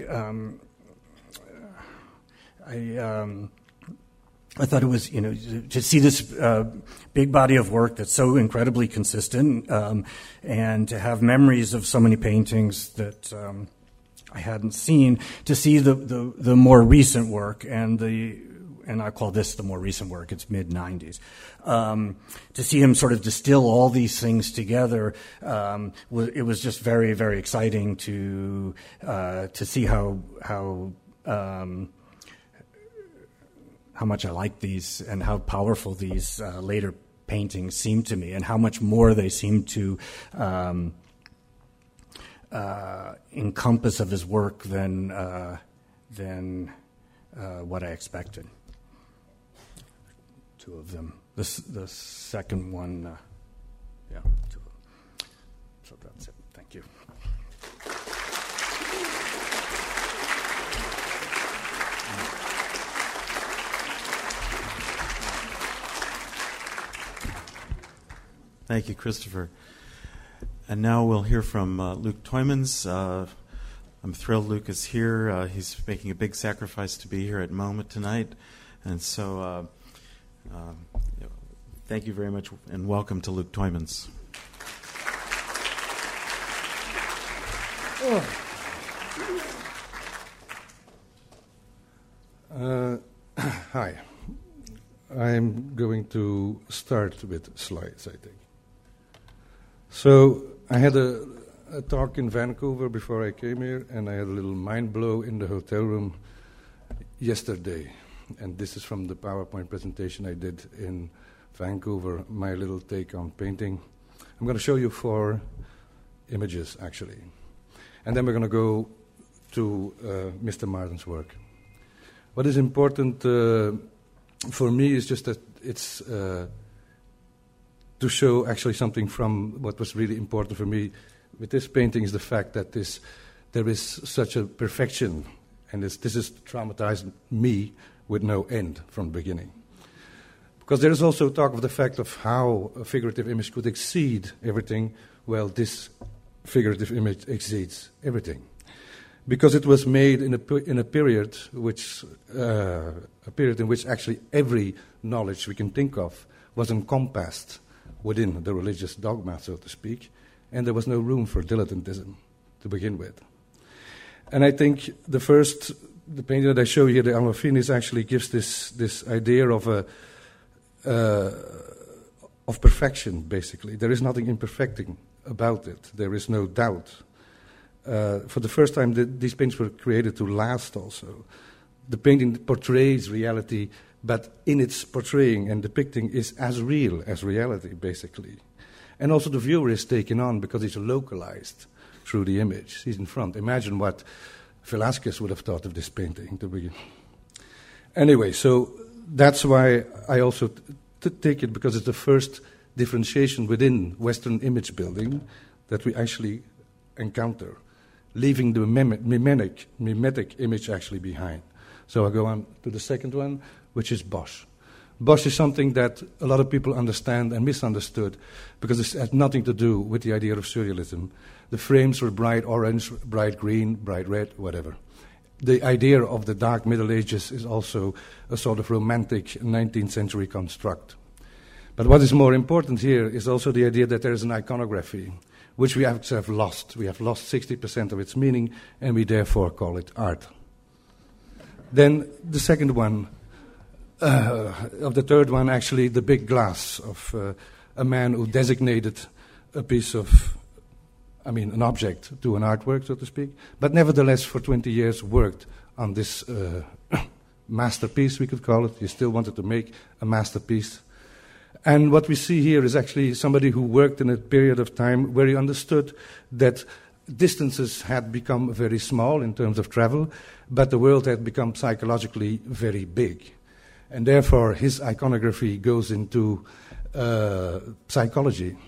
thought it was, to see this big body of work that's so incredibly consistent, and to have memories of so many paintings that I hadn't seen, to see the more recent work and I call this the more recent work, it's mid-'90s. To see him sort of distill all these things together, it was just very, very exciting to see how much I like these and how powerful these later paintings seem to me, and how much more they seem to encompass of his work than what I expected. Two of them. The second one, two of them. So that's it. Thank you. Thank you, Christopher. And now we'll hear from Luc Tuymans. I'm thrilled Luc is here. He's making a big sacrifice to be here at MoMA tonight. And so thank you very much and welcome to Luc Tuymans. Hi. I'm going to start with slides, I think. So I had a talk in Vancouver before I came here, and I had a little mind blow in the hotel room yesterday. And this is from the PowerPoint presentation I did in Vancouver, my little take on painting. I'm going to show you 4 images, actually. And then we're going to go to Mr. Martin's work. What is important for me is just that it's to show actually something from what was really important for me with this painting is the fact that there is such a perfection, and this has traumatized me with no end from the beginning. Because there is also talk of the fact of how a figurative image could exceed everything. Well, this figurative image exceeds everything. Because it was made in a period in which actually every knowledge we can think of was encompassed within the religious dogma, so to speak, and there was no room for dilettantism to begin with. And I think the painting that I show here, the Arnolfinis, actually gives this idea of perfection, basically. There is nothing imperfecting about it. There is no doubt. For the first time, these paintings were created to last also. The painting portrays reality, but in its portraying and depicting is as real as reality, basically. And also the viewer is taken on because it's localized through the image. He's in front. Imagine what Velázquez would have thought of this painting to begin. Anyway, so that's why I also take it, because it's the first differentiation within Western image building that we actually encounter, leaving the mimetic image actually behind. So I go on to the second one, which is Bosch. Bosch is something that a lot of people understand and misunderstood because it had nothing to do with the idea of surrealism. The frames were bright orange, bright green, bright red, whatever. The idea of the dark Middle Ages is also a sort of romantic 19th century construct. But what is more important here is also the idea that there is an iconography, which we have lost. We have lost 60% of its meaning, and we therefore call it art. Then the second one, of the third one, actually, the big glass of a man who designated a piece of, an object to an artwork, so to speak, but nevertheless for 20 years worked on this masterpiece, we could call it. He still wanted to make a masterpiece. And what we see here is actually somebody who worked in a period of time where he understood that distances had become very small in terms of travel, but the world had become psychologically very big. And therefore, his iconography goes into psychology.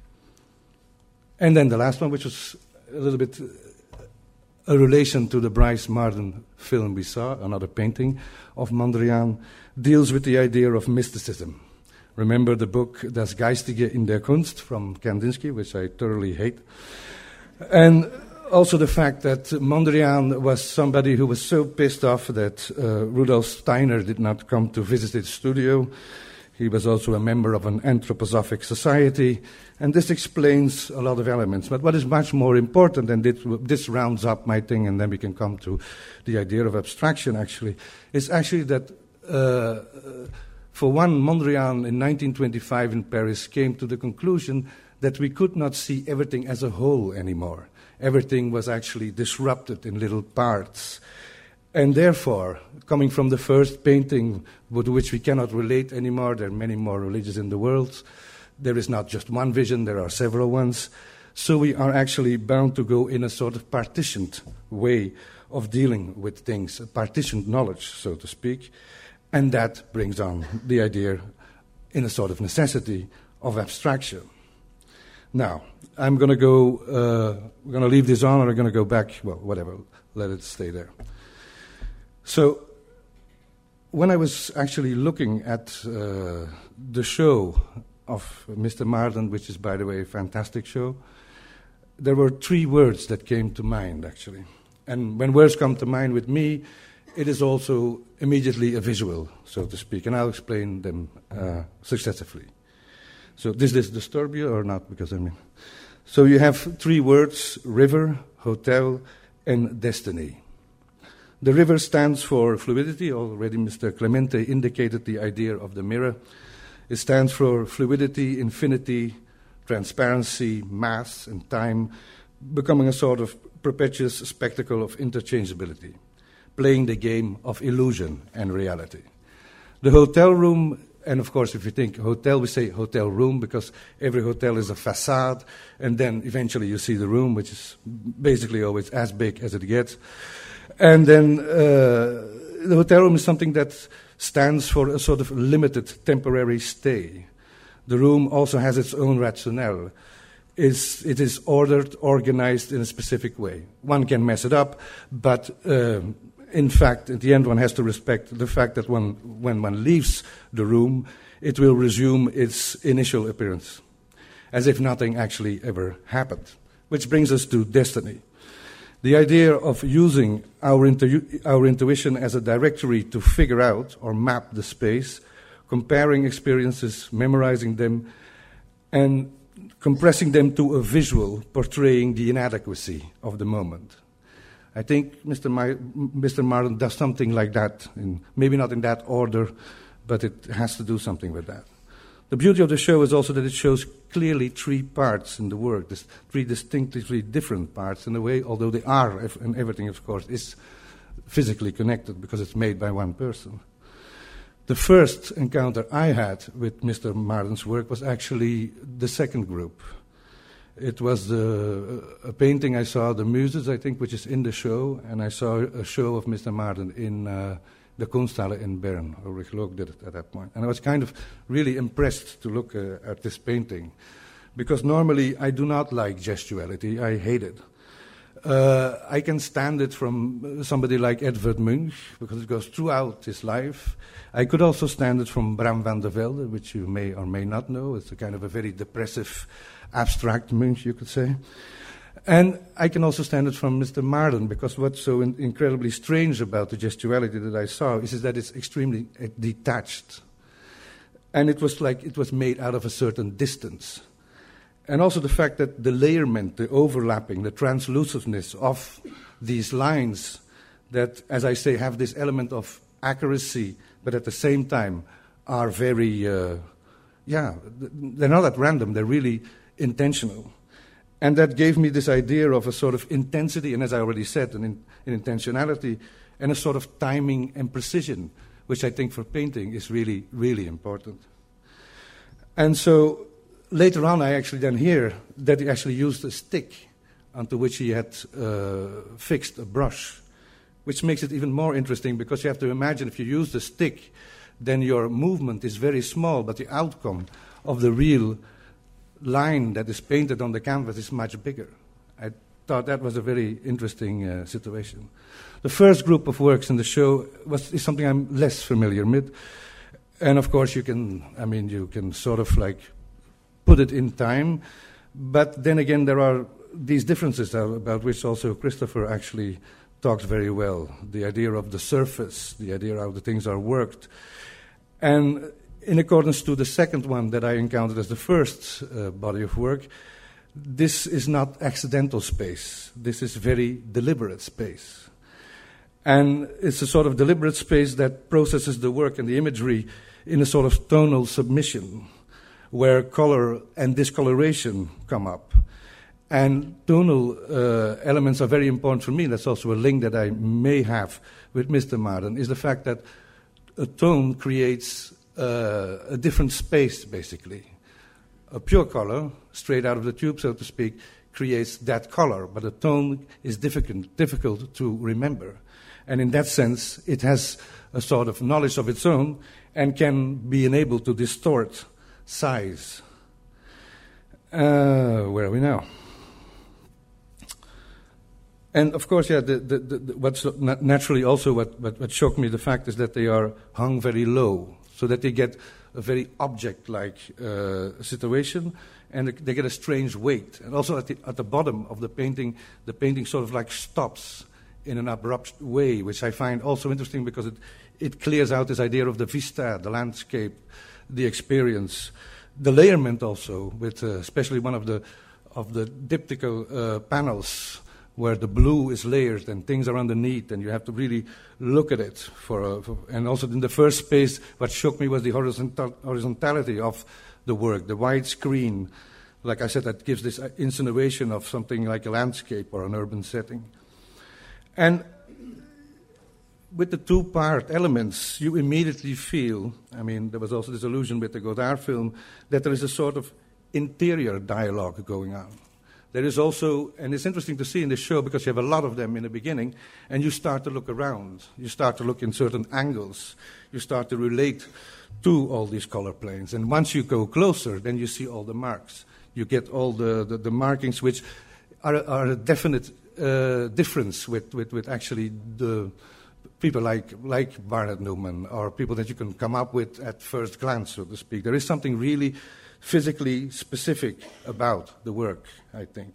And then the last one, which was a little bit a relation to the Bryce Marden film we saw, another painting of Mondrian, deals with the idea of mysticism. Remember the book Das Geistige in der Kunst from Kandinsky, which I thoroughly hate. And also the fact that Mondrian was somebody who was so pissed off that Rudolf Steiner did not come to visit his studio. He was also a member of an anthroposophic society, and this explains a lot of elements. But what is much more important, and this rounds up my thing, and then we can come to the idea of abstraction, actually, is actually that, for one, Mondrian in 1925 in Paris came to the conclusion that we could not see everything as a whole anymore. Everything was actually disrupted in little parts. And therefore, coming from the first painting with which we cannot relate anymore, there are many more religions in the world, there is not just one vision, there are several ones. So we are actually bound to go in a sort of partitioned way of dealing with things, a partitioned knowledge, so to speak. And that brings on the idea, in a sort of necessity, of abstraction. Now, I'm going to go, we're going to leave this on, or I'm going to go back, well, whatever, let it stay there. So, when I was actually looking at the show of Mr. Marden, which is, by the way, a fantastic show, there were three words that came to mind, actually. And when words come to mind with me, it is also immediately a visual, so to speak, and I'll explain them successively. So, does this disturb you or not? So you have three words: river, hotel, and destiny. The river stands for fluidity. Already Mr. Clemente indicated the idea of the mirror. It stands for fluidity, infinity, transparency, mass, and time, becoming a sort of perpetuous spectacle of interchangeability, playing the game of illusion and reality. The hotel room, and of course if you think hotel, we say hotel room because every hotel is a facade, and then eventually you see the room, which is basically always as big as it gets. And then the hotel room is something that stands for a sort of limited temporary stay. The room also has its own rationale. It is ordered, organized in a specific way. One can mess it up, but in fact, at the end, one has to respect the fact that when one leaves the room, it will resume its initial appearance, as if nothing actually ever happened. Which brings us to destiny. The idea of using our intuition as a directory to figure out or map the space, comparing experiences, memorizing them, and compressing them to a visual portraying the inadequacy of the moment. I think Mr. Marden does something like that, maybe not in that order, but it has to do something with that. The beauty of the show is also that it shows clearly three parts in the work, there's three distinctively different parts in a way, although they are, and everything, of course, is physically connected because it's made by one person. The first encounter I had with Mr. Marden's work was actually the second group. It was a painting I saw, The Muses, I think, which is in the show, and I saw a show of Mr. Marden in the Kunsthalle in Bern. Ulrich Loog did it at that point. And I was kind of really impressed to look at this painting, because normally I do not like gestuality, I hate it. I can stand it from somebody like Edvard Munch, because it goes throughout his life. I could also stand it from Bram van der Velde, which you may or may not know. It's a kind of a very depressive, abstract Munch, you could say. And I can also stand it from Mr. Marden, because what's so incredibly strange about the gestuality that I saw is that it's extremely detached. And it was like it was made out of a certain distance. And also the fact that the layerment, the overlapping, the translucentness of these lines that, as I say, have this element of accuracy, but at the same time are very, they're not at random, they're really intentional. And that gave me this idea of a sort of intensity, and as I already said, an intentionality, and a sort of timing and precision, which I think for painting is really, really important. And so later on, I actually then hear that he actually used a stick onto which he had fixed a brush, which makes it even more interesting, because you have to imagine if you use the stick, then your movement is very small, but the outcome of the real line that is painted on the canvas is much bigger. I thought that was a very interesting situation. The first group of works in the show is something I'm less familiar with, and of course you can sort of like put it in time, but then again there are these differences about which also Christopher actually talks very well. The idea of the surface, the idea of how the things are worked, and in accordance to the second one that I encountered as the first body of work, this is not accidental space. This is very deliberate space. And it's a sort of deliberate space that processes the work and the imagery in a sort of tonal submission, where color and discoloration come up. And tonal elements are very important for me. That's also a link that I may have with Mr. Marden, is the fact that a tone creates a different space, basically. A pure color, straight out of the tube, so to speak, creates that color, but a tone is difficult to remember. And in that sense, it has a sort of knowledge of its own and can be enabled to distort size. Where are we now? And of course, what's naturally also what shocked me, the fact is that they are hung very low, so that they get a very object-like situation, and they get a strange weight. And also at the bottom of the painting sort of like stops in an abrupt way, which I find also interesting because it clears out this idea of the vista, the landscape, the experience, the layerment also, with especially one of the diptychal panels, where the blue is layered and things are underneath, and you have to really look at it. And also in the first space, what shocked me was the horizontality of the work, the wide screen. Like I said, that gives this insinuation of something like a landscape or an urban setting. And with the two-part elements, you immediately feel, there was also this illusion with the Godard film, that there is a sort of interior dialogue going on. There is also, and it's interesting to see in this show because you have a lot of them in the beginning, and you start to look around. You start to look in certain angles. You start to relate to all these color planes. And once you go closer, then you see all the marks. You get all the markings which are a definite difference with actually the people like Barnett Newman, or people that you can come up with at first glance, so to speak. There is something really physically specific about the work, I think.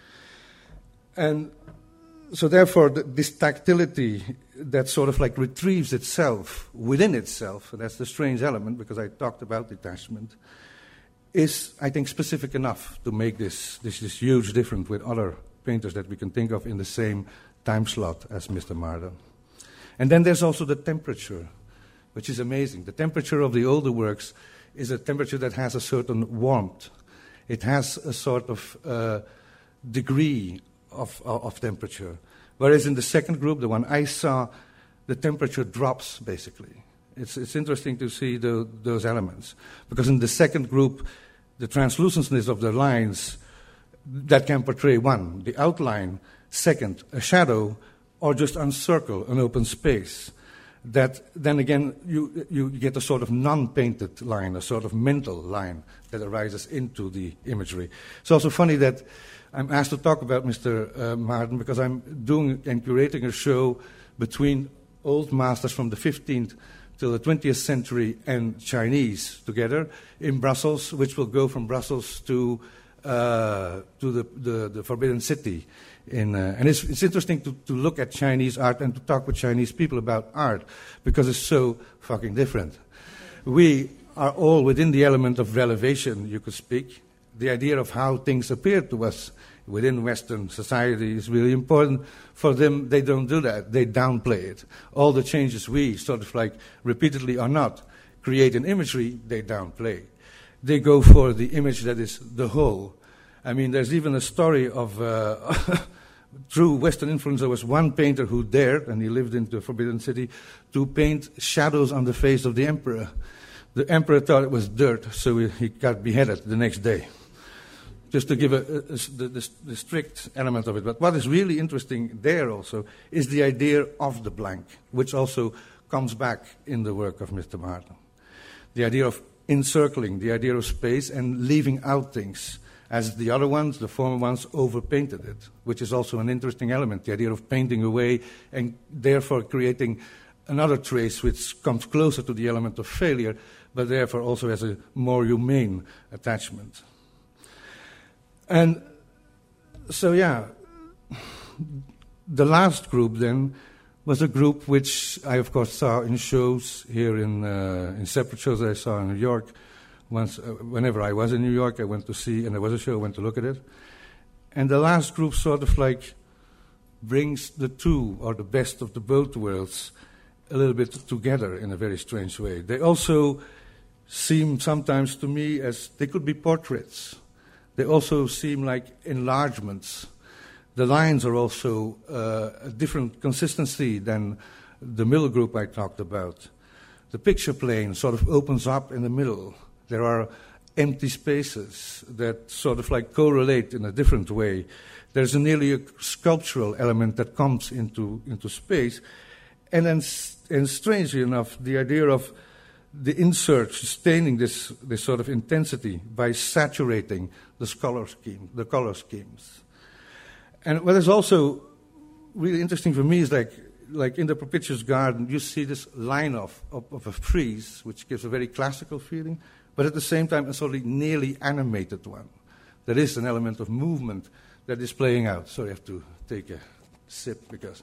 And so therefore, this tactility that sort of like retrieves itself within itself, and that's the strange element, because I talked about detachment, is, I think, specific enough to make this huge difference with other painters that we can think of in the same time slot as Mr. Marden. And then there's also the temperature, which is amazing. The temperature of the older works is a temperature that has a certain warmth. It has a sort of degree of temperature. Whereas in the second group, the one I saw, the temperature drops, basically. It's interesting to see those elements. Because in the second group, the translucentness of the lines, that can portray one, the outline, second, a shadow, or just encircle an open space. that then again you get a sort of non-painted line, a sort of mental line that arises into the imagery. It's also funny that I'm asked to talk about Mr. Maarten because I'm doing and curating a show between old masters from the 15th till the 20th century and Chinese together in Brussels, which will go from Brussels to the Forbidden City. And it's interesting to look at Chinese art and to talk with Chinese people about art because it's so fucking different. We are all within the element of relevation, you could speak. The idea of how things appear to us within Western society is really important. For them, they don't do that. They downplay it. All the changes we sort of like repeatedly or not create in imagery, they downplay. They go for the image that is the whole. I mean, there's even a story of through Western influence. There was one painter who dared, and he lived in the Forbidden City, to paint shadows on the face of the emperor. The emperor thought it was dirt, so he got beheaded the next day. Just to give the strict element of it. But what is really interesting there also is the idea of the blank, which also comes back in the work of Mr. Maarten. The idea of encircling, the idea of space and leaving out things, as the other ones, the former ones, overpainted it, which is also an interesting element, the idea of painting away and therefore creating another trace which comes closer to the element of failure, but therefore also has a more humane attachment. And so, yeah, the last group then was a group which I, of course, saw in shows here in separate shows that I saw in New York. Once, whenever I was in New York, I went to see, and there was a show, I went to look at it. And the last group sort of like brings the two, or the best of the both worlds, a little bit together in a very strange way. They also seem sometimes to me as, they could be portraits. They also seem like enlargements. The lines are also a different consistency than the middle group I talked about. The picture plane sort of opens up in the middle. There are empty spaces that sort of like correlate in a different way. There's nearly a sculptural element that comes into space. And then, and strangely enough, the idea of the insert sustaining this sort of intensity by saturating the color schemes. And what is also really interesting for me is like in the Propitious Garden, you see this line of a frieze, which gives a very classical feeling, but at the same time a sort of nearly animated one. There is an element of movement that is playing out. Sorry, I have to take a sip because...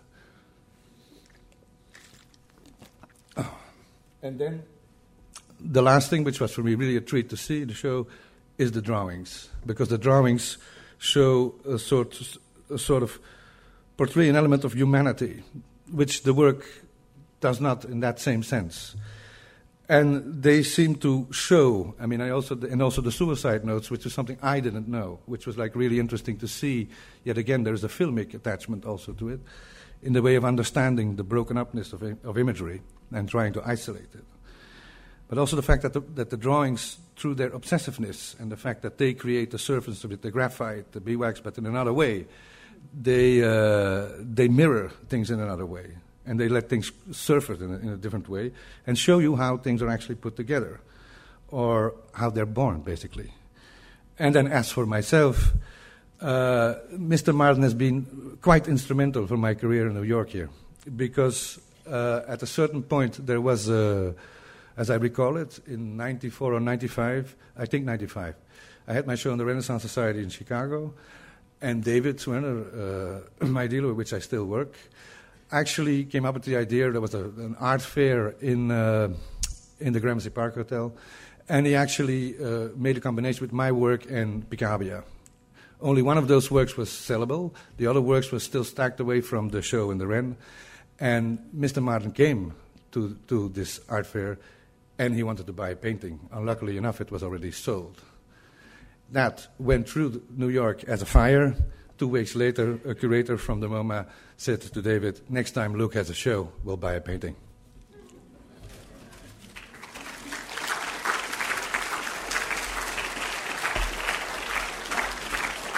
Oh. And then the last thing, which was for me really a treat to see in the show, is the drawings, because the drawings show a sort of portray an element of humanity, which the work does not in that same sense. And they seem to show, I mean, also the suicide notes, which is something I didn't know, which was like really interesting to see. Yet again, there is a filmic attachment also to it, in the way of understanding the broken upness of imagery and trying to isolate it. But also the fact that the drawings, through their obsessiveness and the fact that they create the surface with the graphite, the beeswax, but in another way, they mirror things in another way. And they let things surface in a different way and show you how things are actually put together or how they're born, basically. And then as for myself, Mr. Maarten has been quite instrumental for my career in New York here, because at a certain point there was, as I recall it, in 94 or 95, I think 95, I had my show in the Renaissance Society in Chicago, and David Swerner, my dealer, with which I still work, actually came up with the idea. There was an art fair in the Gramercy Park Hotel, and he actually made a combination with my work and Picabia. Only one of those works was sellable. The other works were still stacked away from the show in the Ren. And Mr. Maarten came to this art fair, and he wanted to buy a painting. Unluckily enough, it was already sold. That went through New York as a fire. 2 weeks later, a curator from the MoMA said to David, next time Luke has a show, we'll buy a painting.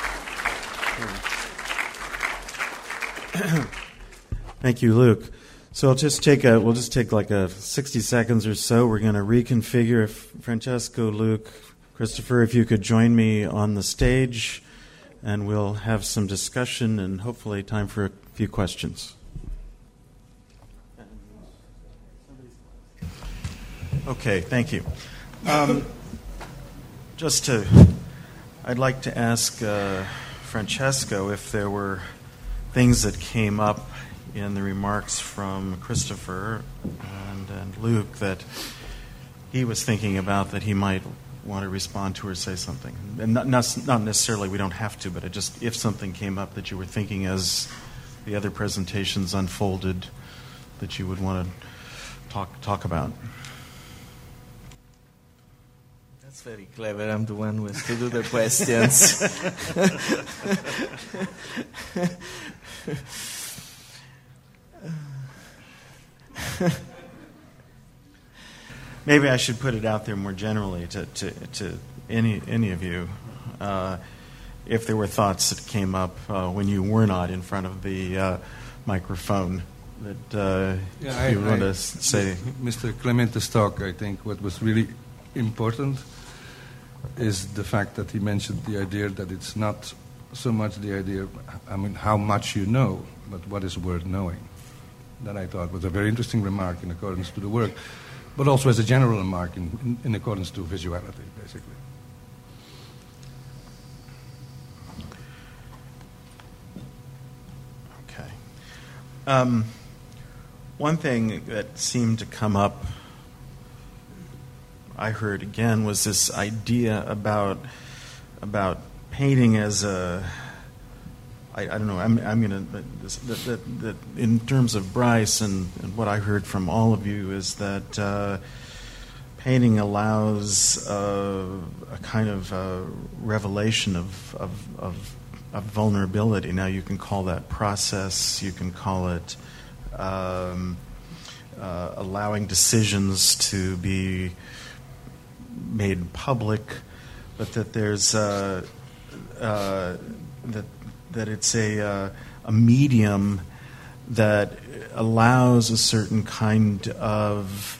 Thank you, Luke. So we'll just take like a 60 seconds or so. We're going to reconfigure. If Francesco, Luke, Christopher, if you could join me on the stage, and we'll have some discussion and hopefully time for a few questions. Okay, thank you. I'd like to ask Francesco if there were things that came up in the remarks from Christopher and Luke that he was thinking about that he might want to respond to or say something. And not necessarily, we don't have to, but just if something came up that you were thinking as the other presentations unfolded that you would want to talk about. That's very clever. I'm the one who has to do the questions. Maybe I should put it out there more generally to any of you, if there were thoughts that came up when you were not in front of the microphone that you want to say. Mr. Clemente's talk, I think what was really important is the fact that he mentioned the idea that it's not so much the idea, how much you know, but what is worth knowing. That I thought was a very interesting remark in accordance to the work, but also as a general remark in accordance to visuality, basically. Okay. One thing that seemed to come up, I heard again, was this idea about painting as a, I don't know, I'm going to, that in terms of Bryce and what I heard from all of you is that painting allows a kind of revelation of vulnerability. Now you can call that process, you can call it allowing decisions to be made public, but that there's that it's a medium that allows a certain kind of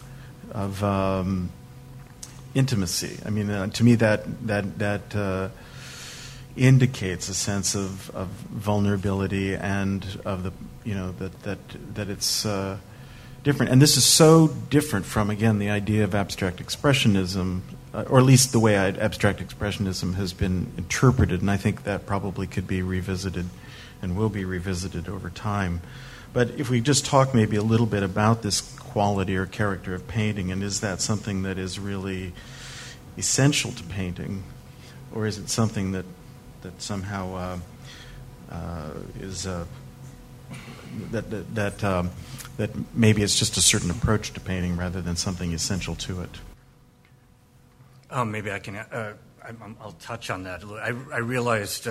intimacy. I mean, to me, that indicates a sense of vulnerability and of the that it's different. And this is so different from, again, the idea of abstract expressionism, or at least the way abstract expressionism has been interpreted, and I think that probably could be revisited and will be revisited over time. But if we just talk maybe a little bit about this quality or character of painting, and is that something that is really essential to painting, or is it something that somehow is that maybe it's just a certain approach to painting rather than something essential to it? Maybe I can. I'll touch on that a little. I realized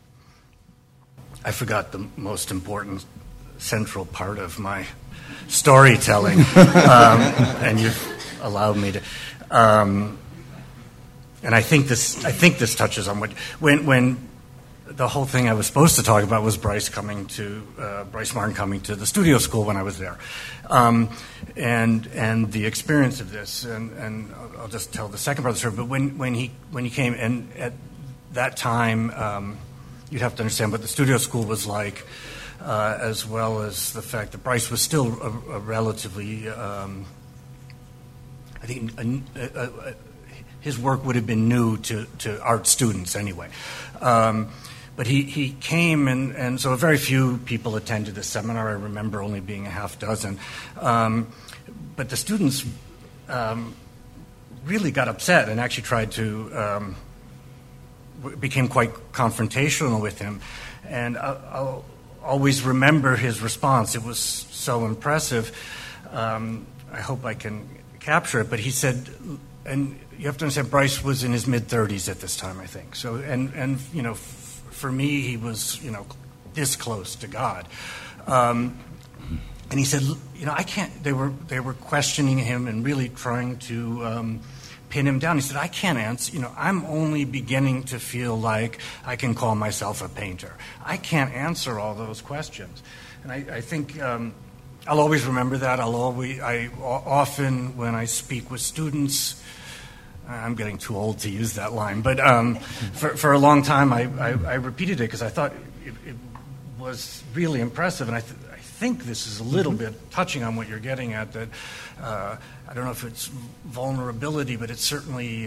I forgot the most important central part of my storytelling, and you've allowed me to. And I think this touches on what when the whole thing I was supposed to talk about was Bryce Martin coming to the studio school when I was there, and the experience of this. And I'll just tell the second part of the story. But when he came, and at that time, you'd have to understand what the studio school was like, as well as the fact that Bryce was still a relatively, I think, his work would have been new to art students anyway. But he came, and so very few people attended the seminar. I remember only being a half dozen. But the students really got upset and actually tried to, became quite confrontational with him. And I'll always remember his response. It was so impressive. I hope I can capture it. But he said, and you have to understand, Bryce was in his mid-30s at this time, I think. So, and for me, he was, this close to God. And he said, I can't. They were questioning him and really trying to pin him down. He said, I can't answer. I'm only beginning to feel like I can call myself a painter. I can't answer all those questions. And I think I'll always remember that. I often, when I speak with students, I'm getting too old to use that line, but for a long time I repeated it because I thought it was really impressive, and I think this is a little bit touching on what you're getting at, that I don't know if it's vulnerability, but it's certainly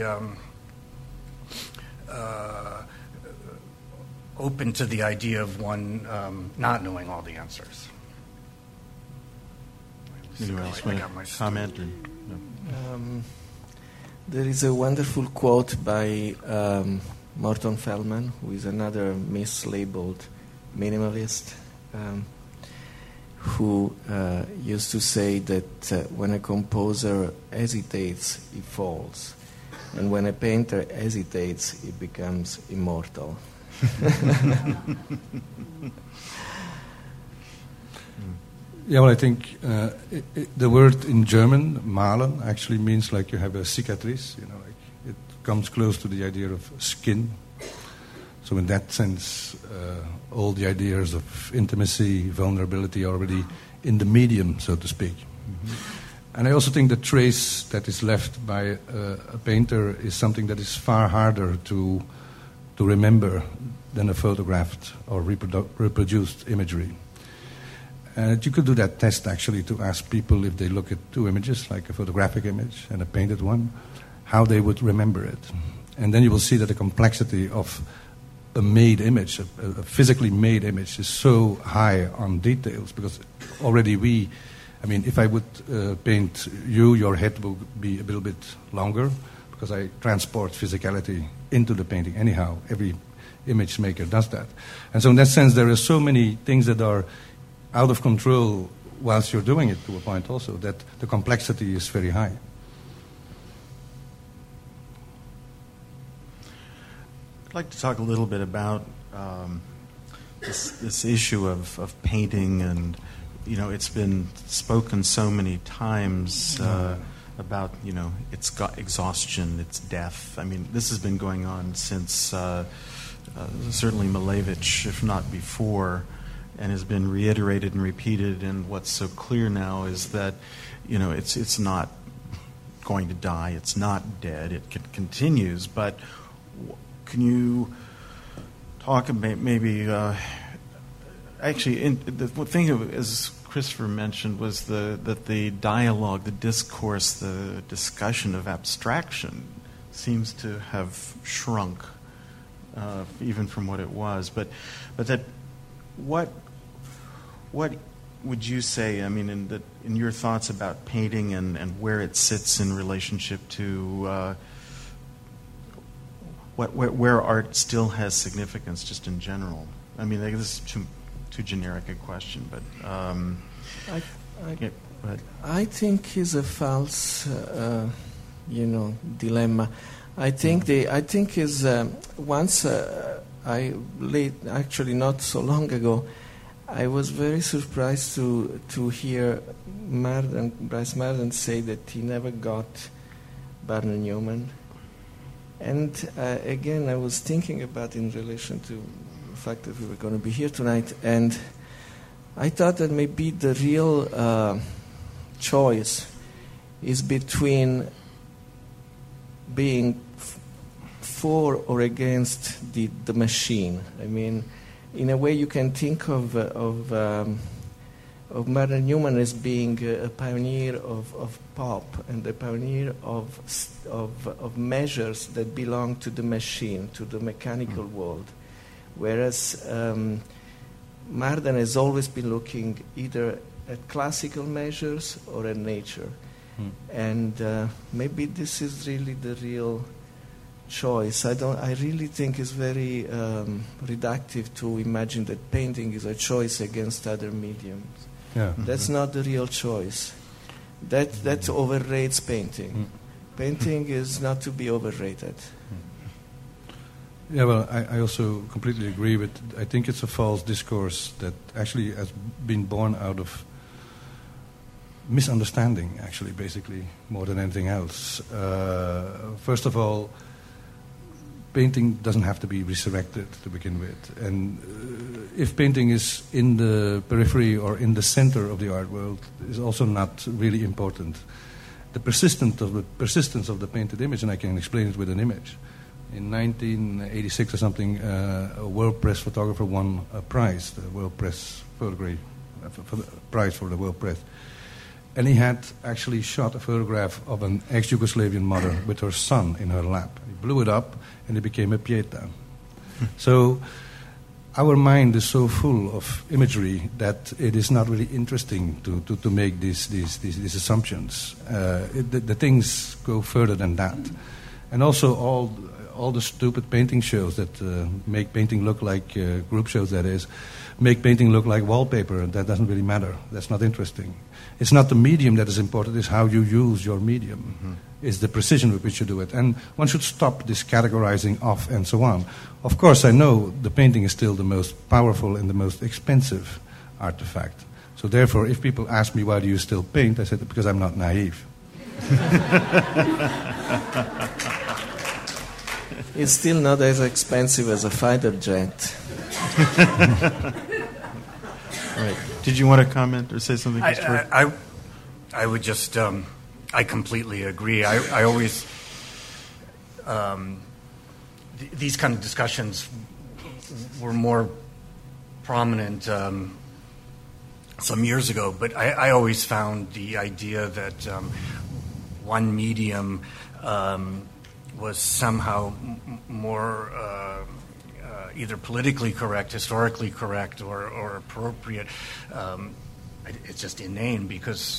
open to the idea of one not knowing all the answers. Anyone else want to comment? No. There is a wonderful quote by Morton Feldman, who is another mislabeled minimalist, who used to say that when a composer hesitates, he falls. And when a painter hesitates, he becomes immortal. Yeah, well, I think the word in German, malen, actually means like you have a cicatrice. You know, like it comes close to the idea of skin. So in that sense, all the ideas of intimacy, vulnerability are already in the medium, so to speak. Mm-hmm. And I also think the trace that is left by a painter is something that is far harder to remember than a photographed or reproduced imagery. And you could do that test, actually, to ask people if they look at two images, like a photographic image and a painted one, how they would remember it. And then you will see that the complexity of a made image, a physically made image, is so high on details, because already if I would paint you, your head will be a little bit longer, because I transport physicality into the painting. Anyhow, every image maker does that. And so in that sense, there are so many things that are out of control whilst you're doing it, to a point also, that the complexity is very high. I'd like to talk a little bit about this issue of painting, and it's been spoken so many times about it's got exhaustion, it's death. I mean, this has been going on since certainly Malevich, if not before, and has been reiterated and repeated. And what's so clear now is that it's not going to die, it's not dead, it continues. But can you talk about maybe the thing as Christopher mentioned was that the dialogue, the discourse, the discussion of abstraction seems to have shrunk even from what it was. But that what would you say? I mean, in your thoughts about painting and where it sits in relationship to where art still has significance, just in general. I mean, this is too generic a question, but I think it's a false, dilemma. I think is once actually not so long ago, I was very surprised to hear Bryce Marden say that he never got Barnard Newman. And again, I was thinking about in relation to the fact that we were going to be here tonight, and I thought that maybe the real choice is between being for or against the machine. I mean, in a way, you can think of Barnard Newman as being a pioneer of pop and a pioneer of measures that belong to the machine, to the mechanical world, whereas Marden has always been looking either at classical measures or at nature. And maybe this is really the real choice. I really think it's very reductive to imagine that painting is a choice against other mediums. Yeah. That's not the real choice. That overrates painting. Painting is not to be overrated. Yeah, well, I also completely agree with. I think it's a false discourse that actually has been born out of misunderstanding, actually, basically, more than anything else. First of all, painting doesn't have to be resurrected to begin with. And if painting is in the periphery or in the center of the art world, is also not really important. The persistence of the painted image, and I can explain it with an image. In 1986 or something, a World Press photographer won a prize, the World Press photography, prize for the World Press. And he had actually shot a photograph of an ex-Yugoslavian mother with her son in her lap. He blew it up, and it became a Pieta. So our mind is so full of imagery that it is not really interesting to make these assumptions. The things go further than that. And also all the stupid painting shows that make painting look like group shows, that is, make painting look like wallpaper. That doesn't really matter. That's not interesting. It's not the medium that is important, it's how you use your medium. Mm-hmm. It's the precision with which you do it. And one should stop this categorizing of and so on. Of course, I know the painting is still the most powerful and the most expensive artifact. So therefore, if people ask me, why do you still paint? I said, because I'm not naive. It's still not as expensive as a fighter jet. Right. Did you want to comment or say something? I would just, I completely agree. I always, these kind of discussions were more prominent some years ago, but I always found the idea that one medium was somehow more either politically correct, historically correct, or appropriate. It's just inane because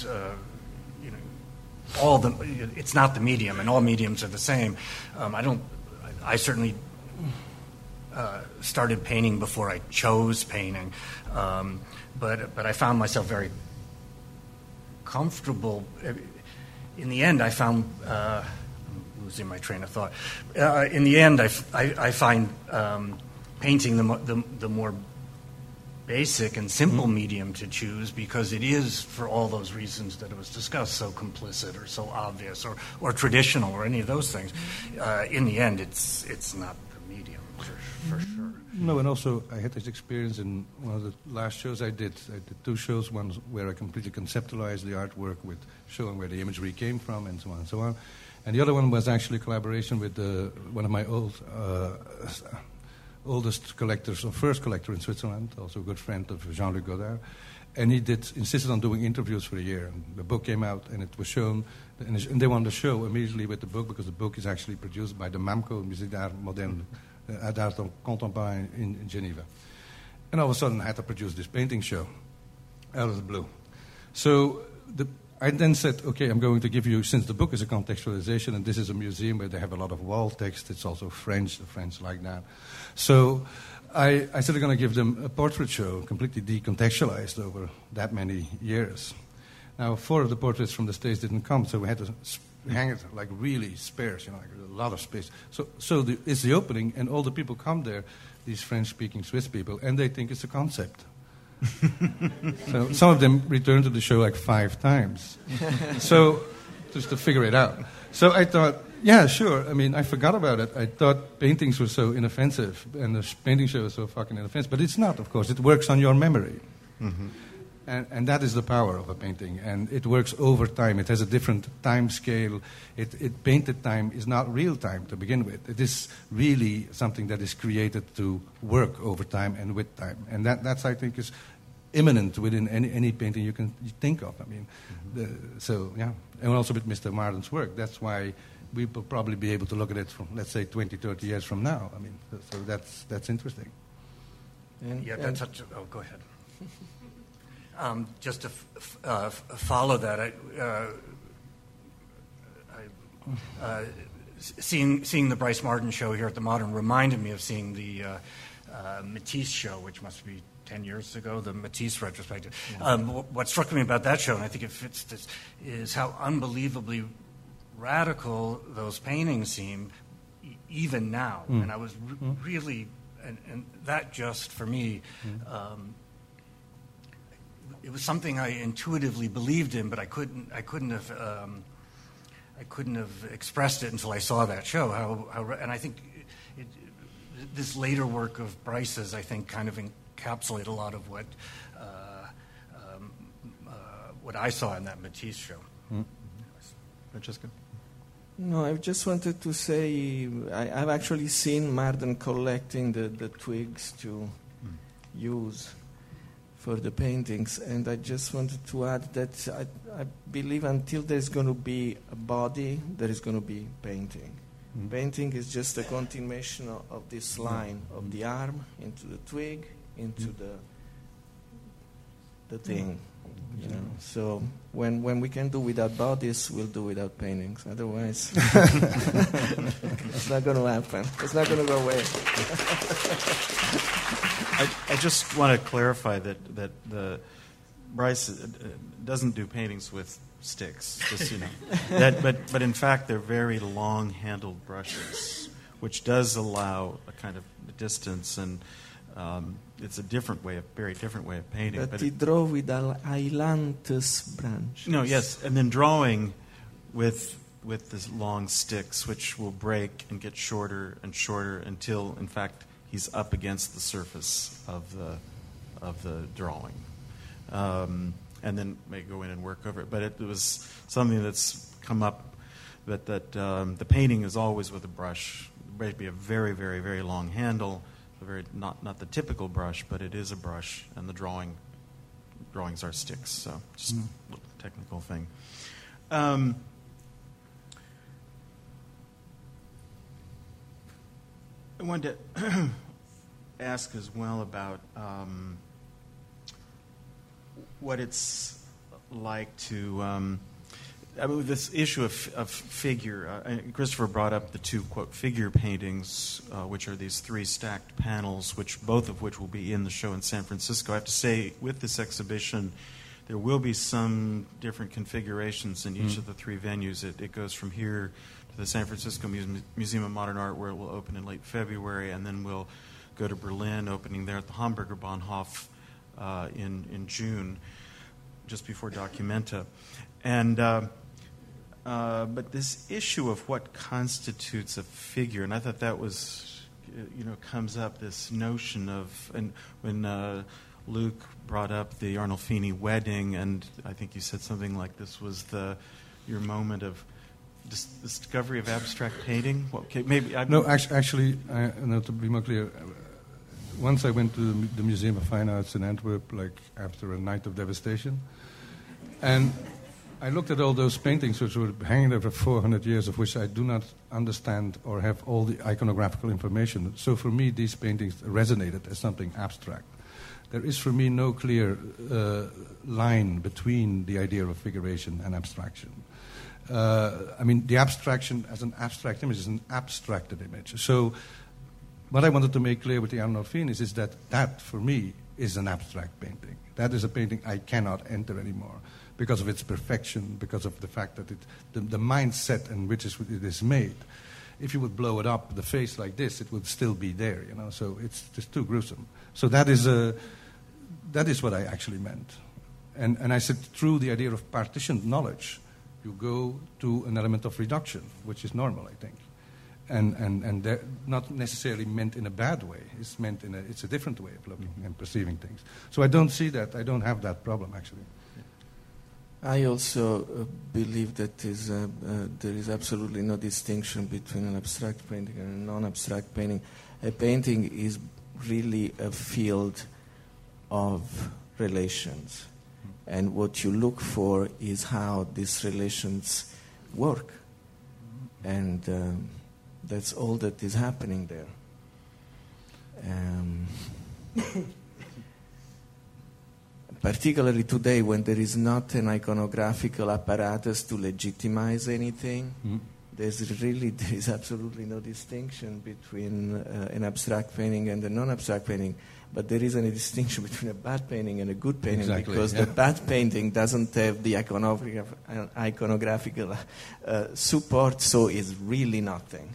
it's not the medium, and all mediums are the same. I certainly started painting before I chose painting, but I found myself very comfortable. In the end, I found. I'm losing my train of thought. In the end, I find painting the more basic and simple medium to choose, because it is, for all those reasons that it was discussed, so complicit or so obvious or traditional or any of those things. In the end, it's not the medium for sure. No, and also I had this experience in one of the last shows I did. I did two shows, one where I completely conceptualized the artwork with showing where the imagery came from and so on and so on. And the other one was actually a collaboration with one of my oldest collectors, or first collector in Switzerland, also a good friend of Jean-Luc Godard. And he insisted on doing interviews for a year. And the book came out, and it was shown, and they wanted to show immediately with the book, because the book is actually produced by the MAMCO, Musée d'Art Moderne, d'Art Contemporain in Geneva. And all of a sudden, I had to produce this painting show out of the blue. So I then said, okay, I'm going to give you, since the book is a contextualization, and this is a museum where they have a lot of wall text, it's also French, the French like that. So I said I'm going to give them a portrait show, completely decontextualized over that many years. Now, 4 of the portraits from the States didn't come, so we had to hang it like really sparse, like a lot of space. So it's the opening, and all the people come there, these French-speaking Swiss people, and they think it's a concept. So some of them returned to the show like 5 times. So just to figure it out. So I thought, yeah, sure. I mean, I forgot about it. I thought paintings were so inoffensive, and the painting show was so fucking inoffensive. But it's not, of course. It works on your memory. Mm-hmm. And that is the power of a painting. And it works over time. It has a different time scale. Painted time is not real time to begin with. It is really something that is created to work over time and with time. And that's I think, is imminent within any painting you can think of. I mean, yeah. And also with Mr. Marden's work. That's why we will probably be able to look at it from, let's say, 20, 30 years from now. I mean, so that's interesting. Go ahead. Just to follow that, seeing the Bryce Marden show here at the Modern reminded me of seeing the Matisse show, which must be 10 years ago, the Matisse retrospective. What struck me about that show, and I think it fits this, is how unbelievably radical those paintings seem, even now. And I was really, and that just for me. It was something I intuitively believed in, but I couldn't have expressed it until I saw that show. And I think this later work of Bryce's, I think, kind of encapsulate a lot of what I saw in that Matisse show. Francesca? No, I just wanted to say I've actually seen Marden collecting the twigs to use for the paintings, and I just wanted to add that I believe until there's going to be a body, there is going to be painting. Painting is just a continuation of this line of the arm into the twig, into the thing. You know, so when we can do without bodies, we'll do without paintings. Otherwise, it's not going to happen. It's not going to go away. I just want to clarify that the Bryce doesn't do paintings with sticks. Just but in fact they're very long-handled brushes, which does allow a kind of distance and. It's a very different way of painting. But he draw with ailanthus branch. No, yes, and then drawing with these long sticks, which will break and get shorter and shorter until, in fact, he's up against the surface of the drawing, and then may go in and work over it. But it was something that's come up that the painting is always with a brush. It may be a very, very, very long handle. Not the typical brush, but it is a brush, and the drawings are sticks. So just a little technical thing. I wanted to ask as well about what it's like to. This issue of figure, Christopher brought up the two, quote, figure paintings, which are these three stacked panels, both of which will be in the show in San Francisco. I have to say, with this exhibition, there will be some different configurations in each of the three venues. It goes from here to the San Francisco Museum of Modern Art, where it will open in late February, and then we'll go to Berlin, opening there at the Hamburger Bahnhof in June, just before Documenta. And but this issue of what constitutes a figure, and I thought that was, comes up, this notion of, and when Luke brought up the Arnolfini wedding, and I think you said something like this was your moment of discovery of abstract painting. Actually, to be more clear, once I went to the Museum of Fine Arts in Antwerp, like after a night of devastation, and I looked at all those paintings which were hanging there for 400 years, of which I do not understand or have all the iconographical information. So for me, these paintings resonated as something abstract. There is for me no clear line between the idea of figuration and abstraction. The abstraction as an abstract image is an abstracted image. So what I wanted to make clear with the Arnolfini is that for me is an abstract painting. That is a painting I cannot enter anymore, because of its perfection, because of the fact that the mindset in which it is made. If you would blow it up, the face like this, it would still be there, so it's just too gruesome. So that is what I actually meant. And I said, through the idea of partitioned knowledge, you go to an element of reduction, which is normal, I think. And they're not necessarily meant in a bad way. It's a different way of looking and perceiving things. So I don't see that. I don't have that problem, actually. I also believe that there is absolutely no distinction between an abstract painting and a non-abstract painting. A painting is really a field of relations. And what you look for is how these relations work. And that's all that is happening there. Particularly today, when there is not an iconographical apparatus to legitimize anything, there is absolutely no distinction between an abstract painting and a non-abstract painting. But there isn't a distinction between a bad painting and a good painting, exactly, because the bad painting doesn't have the iconographical support, so it's really nothing.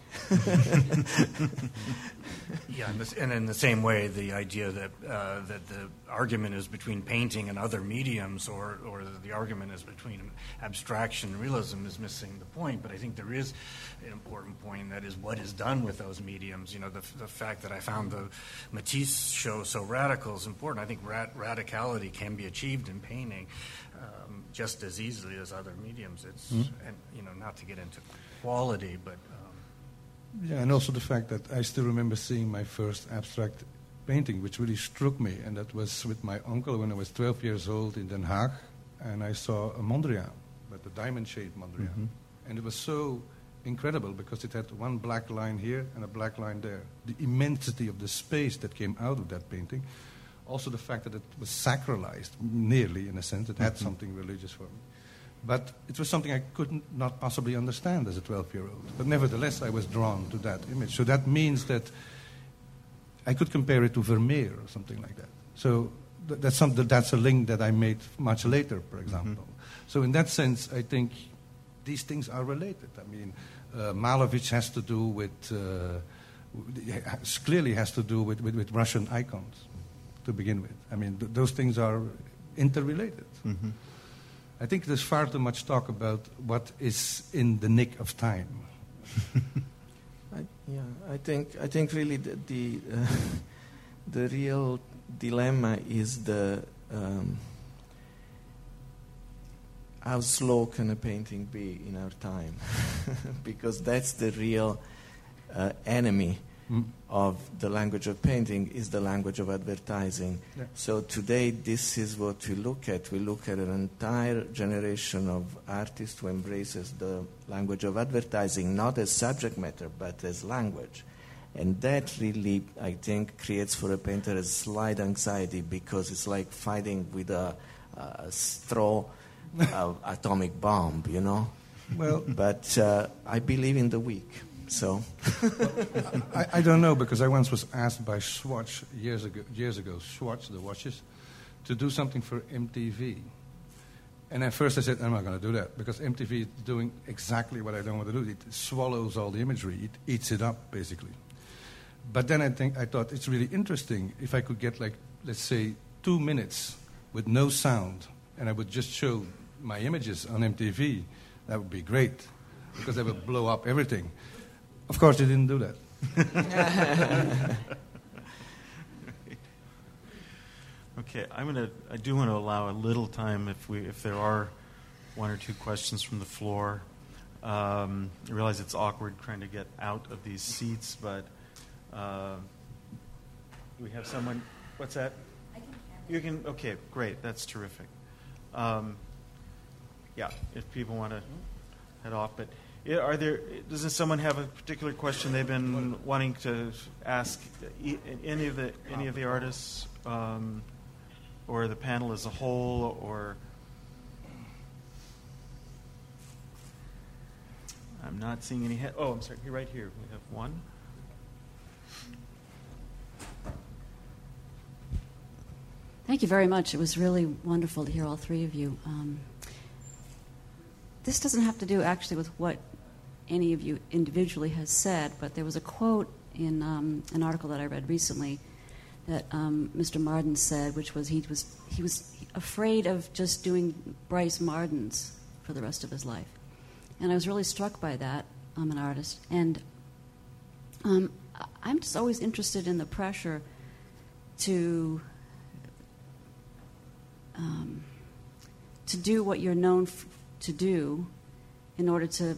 Yeah, and in the same way, the idea that that the argument is between painting and other mediums, or the argument is between abstraction and realism, is missing the point. But I think there is an important point, that is what is done with those mediums. You know, the fact that I found the Matisse show so radical is important. I think radicality can be achieved in painting just as easily as other mediums. It's and you know, not to get into quality, but. Yeah, and also the fact that I still remember seeing my first abstract painting, which really struck me, and that was with my uncle when I was 12 years old in Den Haag, and I saw a Mondrian, but a diamond-shaped Mondrian. Mm-hmm. And it was so incredible because it had one black line here and a black line there. The immensity of the space that came out of that painting. Also the fact that it was sacralized, nearly in a sense. It had something religious for me. But it was something I could not possibly understand as a 12-year-old. But nevertheless, I was drawn to that image. So that means that I could compare it to Vermeer or something like that. So that's a link that I made much later, for example. Mm-hmm. So in that sense, I think these things are related. I mean, Malevich has to do with, clearly has to do with Russian icons to begin with. I mean, those things are interrelated. Mm-hmm. I think there's far too much talk about what is in the nick of time. I think really the real dilemma is the how slow can a painting be in our time, because that's the real enemy of the language of painting, is the language of advertising. Yeah. So today this is what we look at. We look at an entire generation of artists who embraces the language of advertising, not as subject matter, but as language. And that really, I think, creates for a painter a slight anxiety, because it's like fighting with a straw atomic bomb, you know? Well, but I believe in the weak. So, I don't know, because I once was asked by Swatch years ago, Swatch, the watches, to do something for MTV. And at first I said, I'm not going to do that, because MTV is doing exactly what I don't want to do. It swallows all the imagery. It eats it up, basically. But then I thought it's really interesting if I could get, like, let's say, 2 minutes with no sound, and I would just show my images on MTV. That would be great, because I would blow up everything. Of course, they didn't do that. Okay, I do want to allow a little time if there are one or two questions from the floor. I realize it's awkward trying to get out of these seats, but we have someone. What's that? You can. Okay, great. That's terrific. Yeah, if people want to head off, but. Does someone have a particular question they've been wanting to ask any of the artists, or the panel as a whole, or? I'm not seeing any. Oh, I'm sorry. You're right here. We have one. Thank you very much. It was really wonderful to hear all three of you. This doesn't have to do actually with what any of you individually has said, but there was a quote in an article that I read recently that Mr. Marden said, which was he was afraid of just doing Bryce Mardens for the rest of his life. And I was really struck by that. I'm an artist. And I'm just always interested in the pressure to do what you're known to do in order to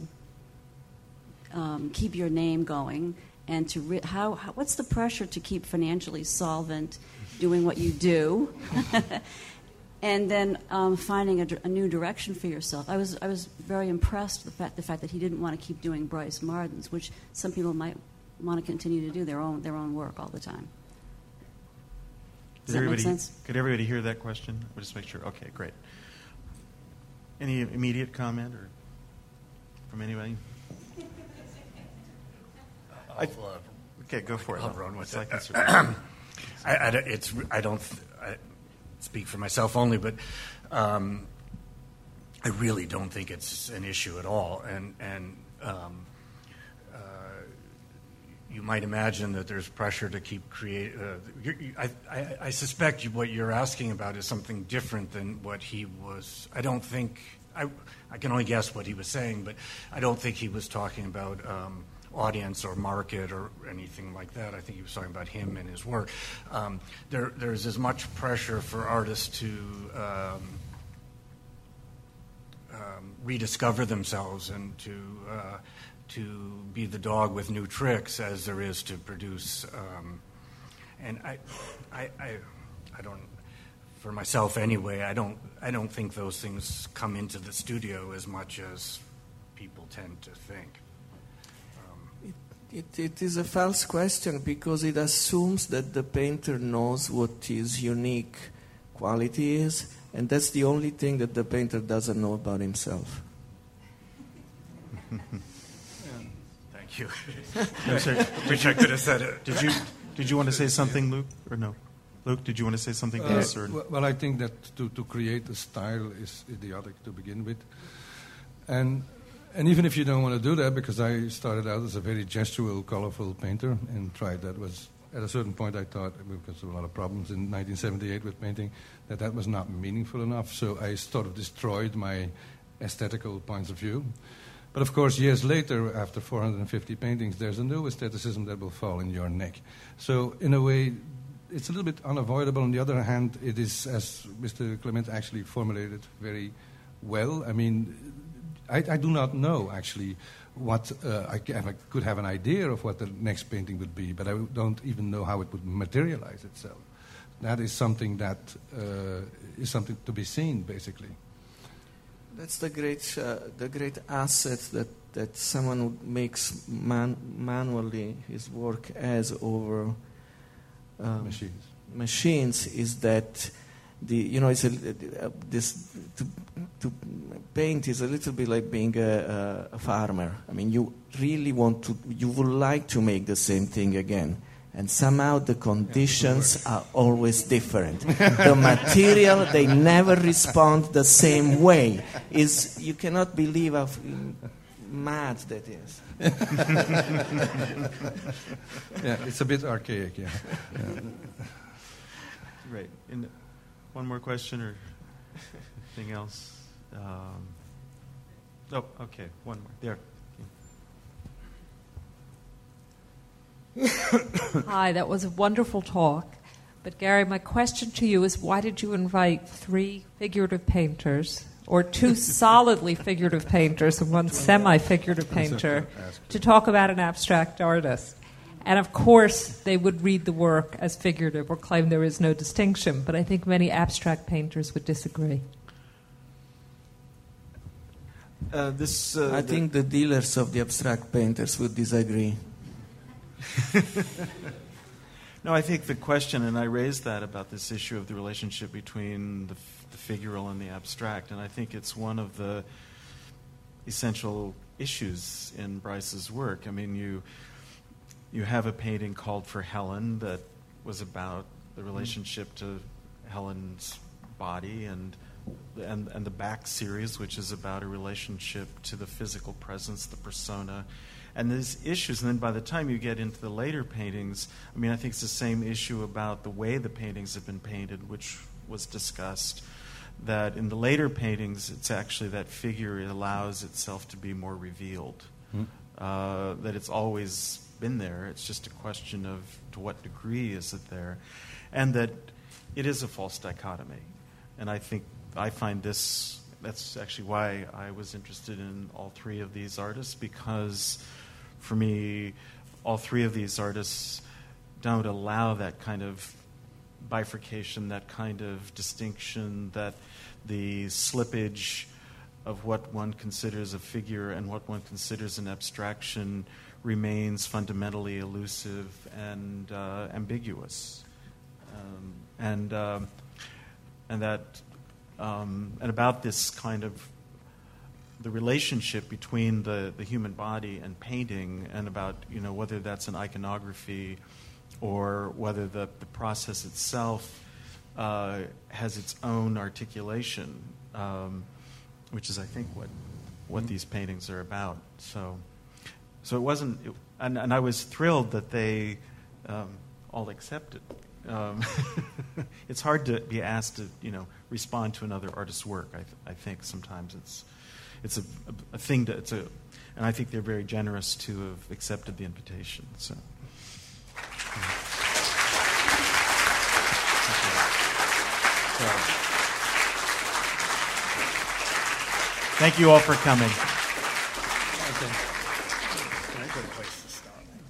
keep your name going, and to what's the pressure to keep financially solvent doing what you do, and then finding a new direction for yourself. I was very impressed with the fact that he didn't want to keep doing Bryce Mardens, which some people might want to continue to do their own work all the time. Does that make sense? Could everybody hear that question? We'll just make sure. Okay, great. Any immediate comment or from anybody? Okay, go for it. I'll run with it. I don't speak for myself only, but I really don't think it's an issue at all. And you might imagine that there's pressure to keep create. I suspect what you're asking about is something different than what he was. I don't think I can only guess what he was saying, but I don't think he was talking about audience or market or anything like that. I think he was talking about him and his work. There's as much pressure for artists to rediscover themselves and to be the dog with new tricks as there is to produce. And I don't, for myself anyway, I don't think those things come into the studio as much as people tend to think. It is a false question because it assumes that the painter knows what his unique quality is, and that's the only thing that the painter doesn't know about himself. Thank you. Wish I could have said it. Did you want to say something, Luke, or no? Luke, did you want to say something? Yes, or well, I think that to create a style is idiotic to begin with, and even if you don't want to do that, because I started out as a very gestural, colorful painter and tried that. Was at a certain point I thought, because of a lot of problems in 1978 with painting, that was not meaningful enough. So I sort of destroyed my aesthetical points of view. But of course, years later, after 450 paintings, there's a new aestheticism that will fall in your neck. So in a way, it's a little bit unavoidable. On the other hand, it is, as Mr. Clement actually formulated very well. I mean, I do not know, actually, what I could have an idea of what the next painting would be, but I don't even know how it would materialize itself. That is something that is something to be seen, basically. That's the great asset that someone who makes manually his work has over machines is that to paint is a little bit like being a farmer. I mean, you really you would like to make the same thing again. And somehow the conditions are always different. The material, they never respond the same way. You cannot believe how mad that is. Yeah, it's a bit archaic, yeah. Right. And one more question or anything else? Okay, one more. There. Hi, that was a wonderful talk. But Gary, my question to you is, why did you invite 3 figurative painters, or 2 solidly figurative painters and 1 semi-figurative painter, to talk about an abstract artist? And of course, they would read the work as figurative or claim there is no distinction, but I think many abstract painters would disagree. I think the dealers of the abstract painters would disagree. No, I think the question, and I raised that about this issue of the relationship between the figural and the abstract, and I think it's one of the essential issues in Bryce's work. I mean, you have a painting called For Helen that was about the relationship to Helen's body, and the Back series, which is about a relationship to the physical presence, the persona, and these issues. And then by the time you get into the later paintings, I mean, I think it's the same issue about the way the paintings have been painted, which was discussed, that in the later paintings, it's actually that figure allows itself to be more revealed, that it's always been there. It's just a question of to what degree is it there, and that it is a false dichotomy. And I find this, that's actually why I was interested in all 3 of these artists, because for me, all 3 of these artists don't allow that kind of bifurcation, that kind of distinction, that the slippage of what one considers a figure and what one considers an abstraction remains fundamentally elusive and ambiguous, and about this kind of the relationship between the human body and painting, and about whether that's an iconography or whether the process itself has its own articulation, which is, I think, what these paintings are about. So it wasn't, and I was thrilled that they all accepted. It's hard to be asked to, respond to another artist's work. I think sometimes it's a thing to, and I think they're very generous to have accepted the invitation. So. Thank you all for coming.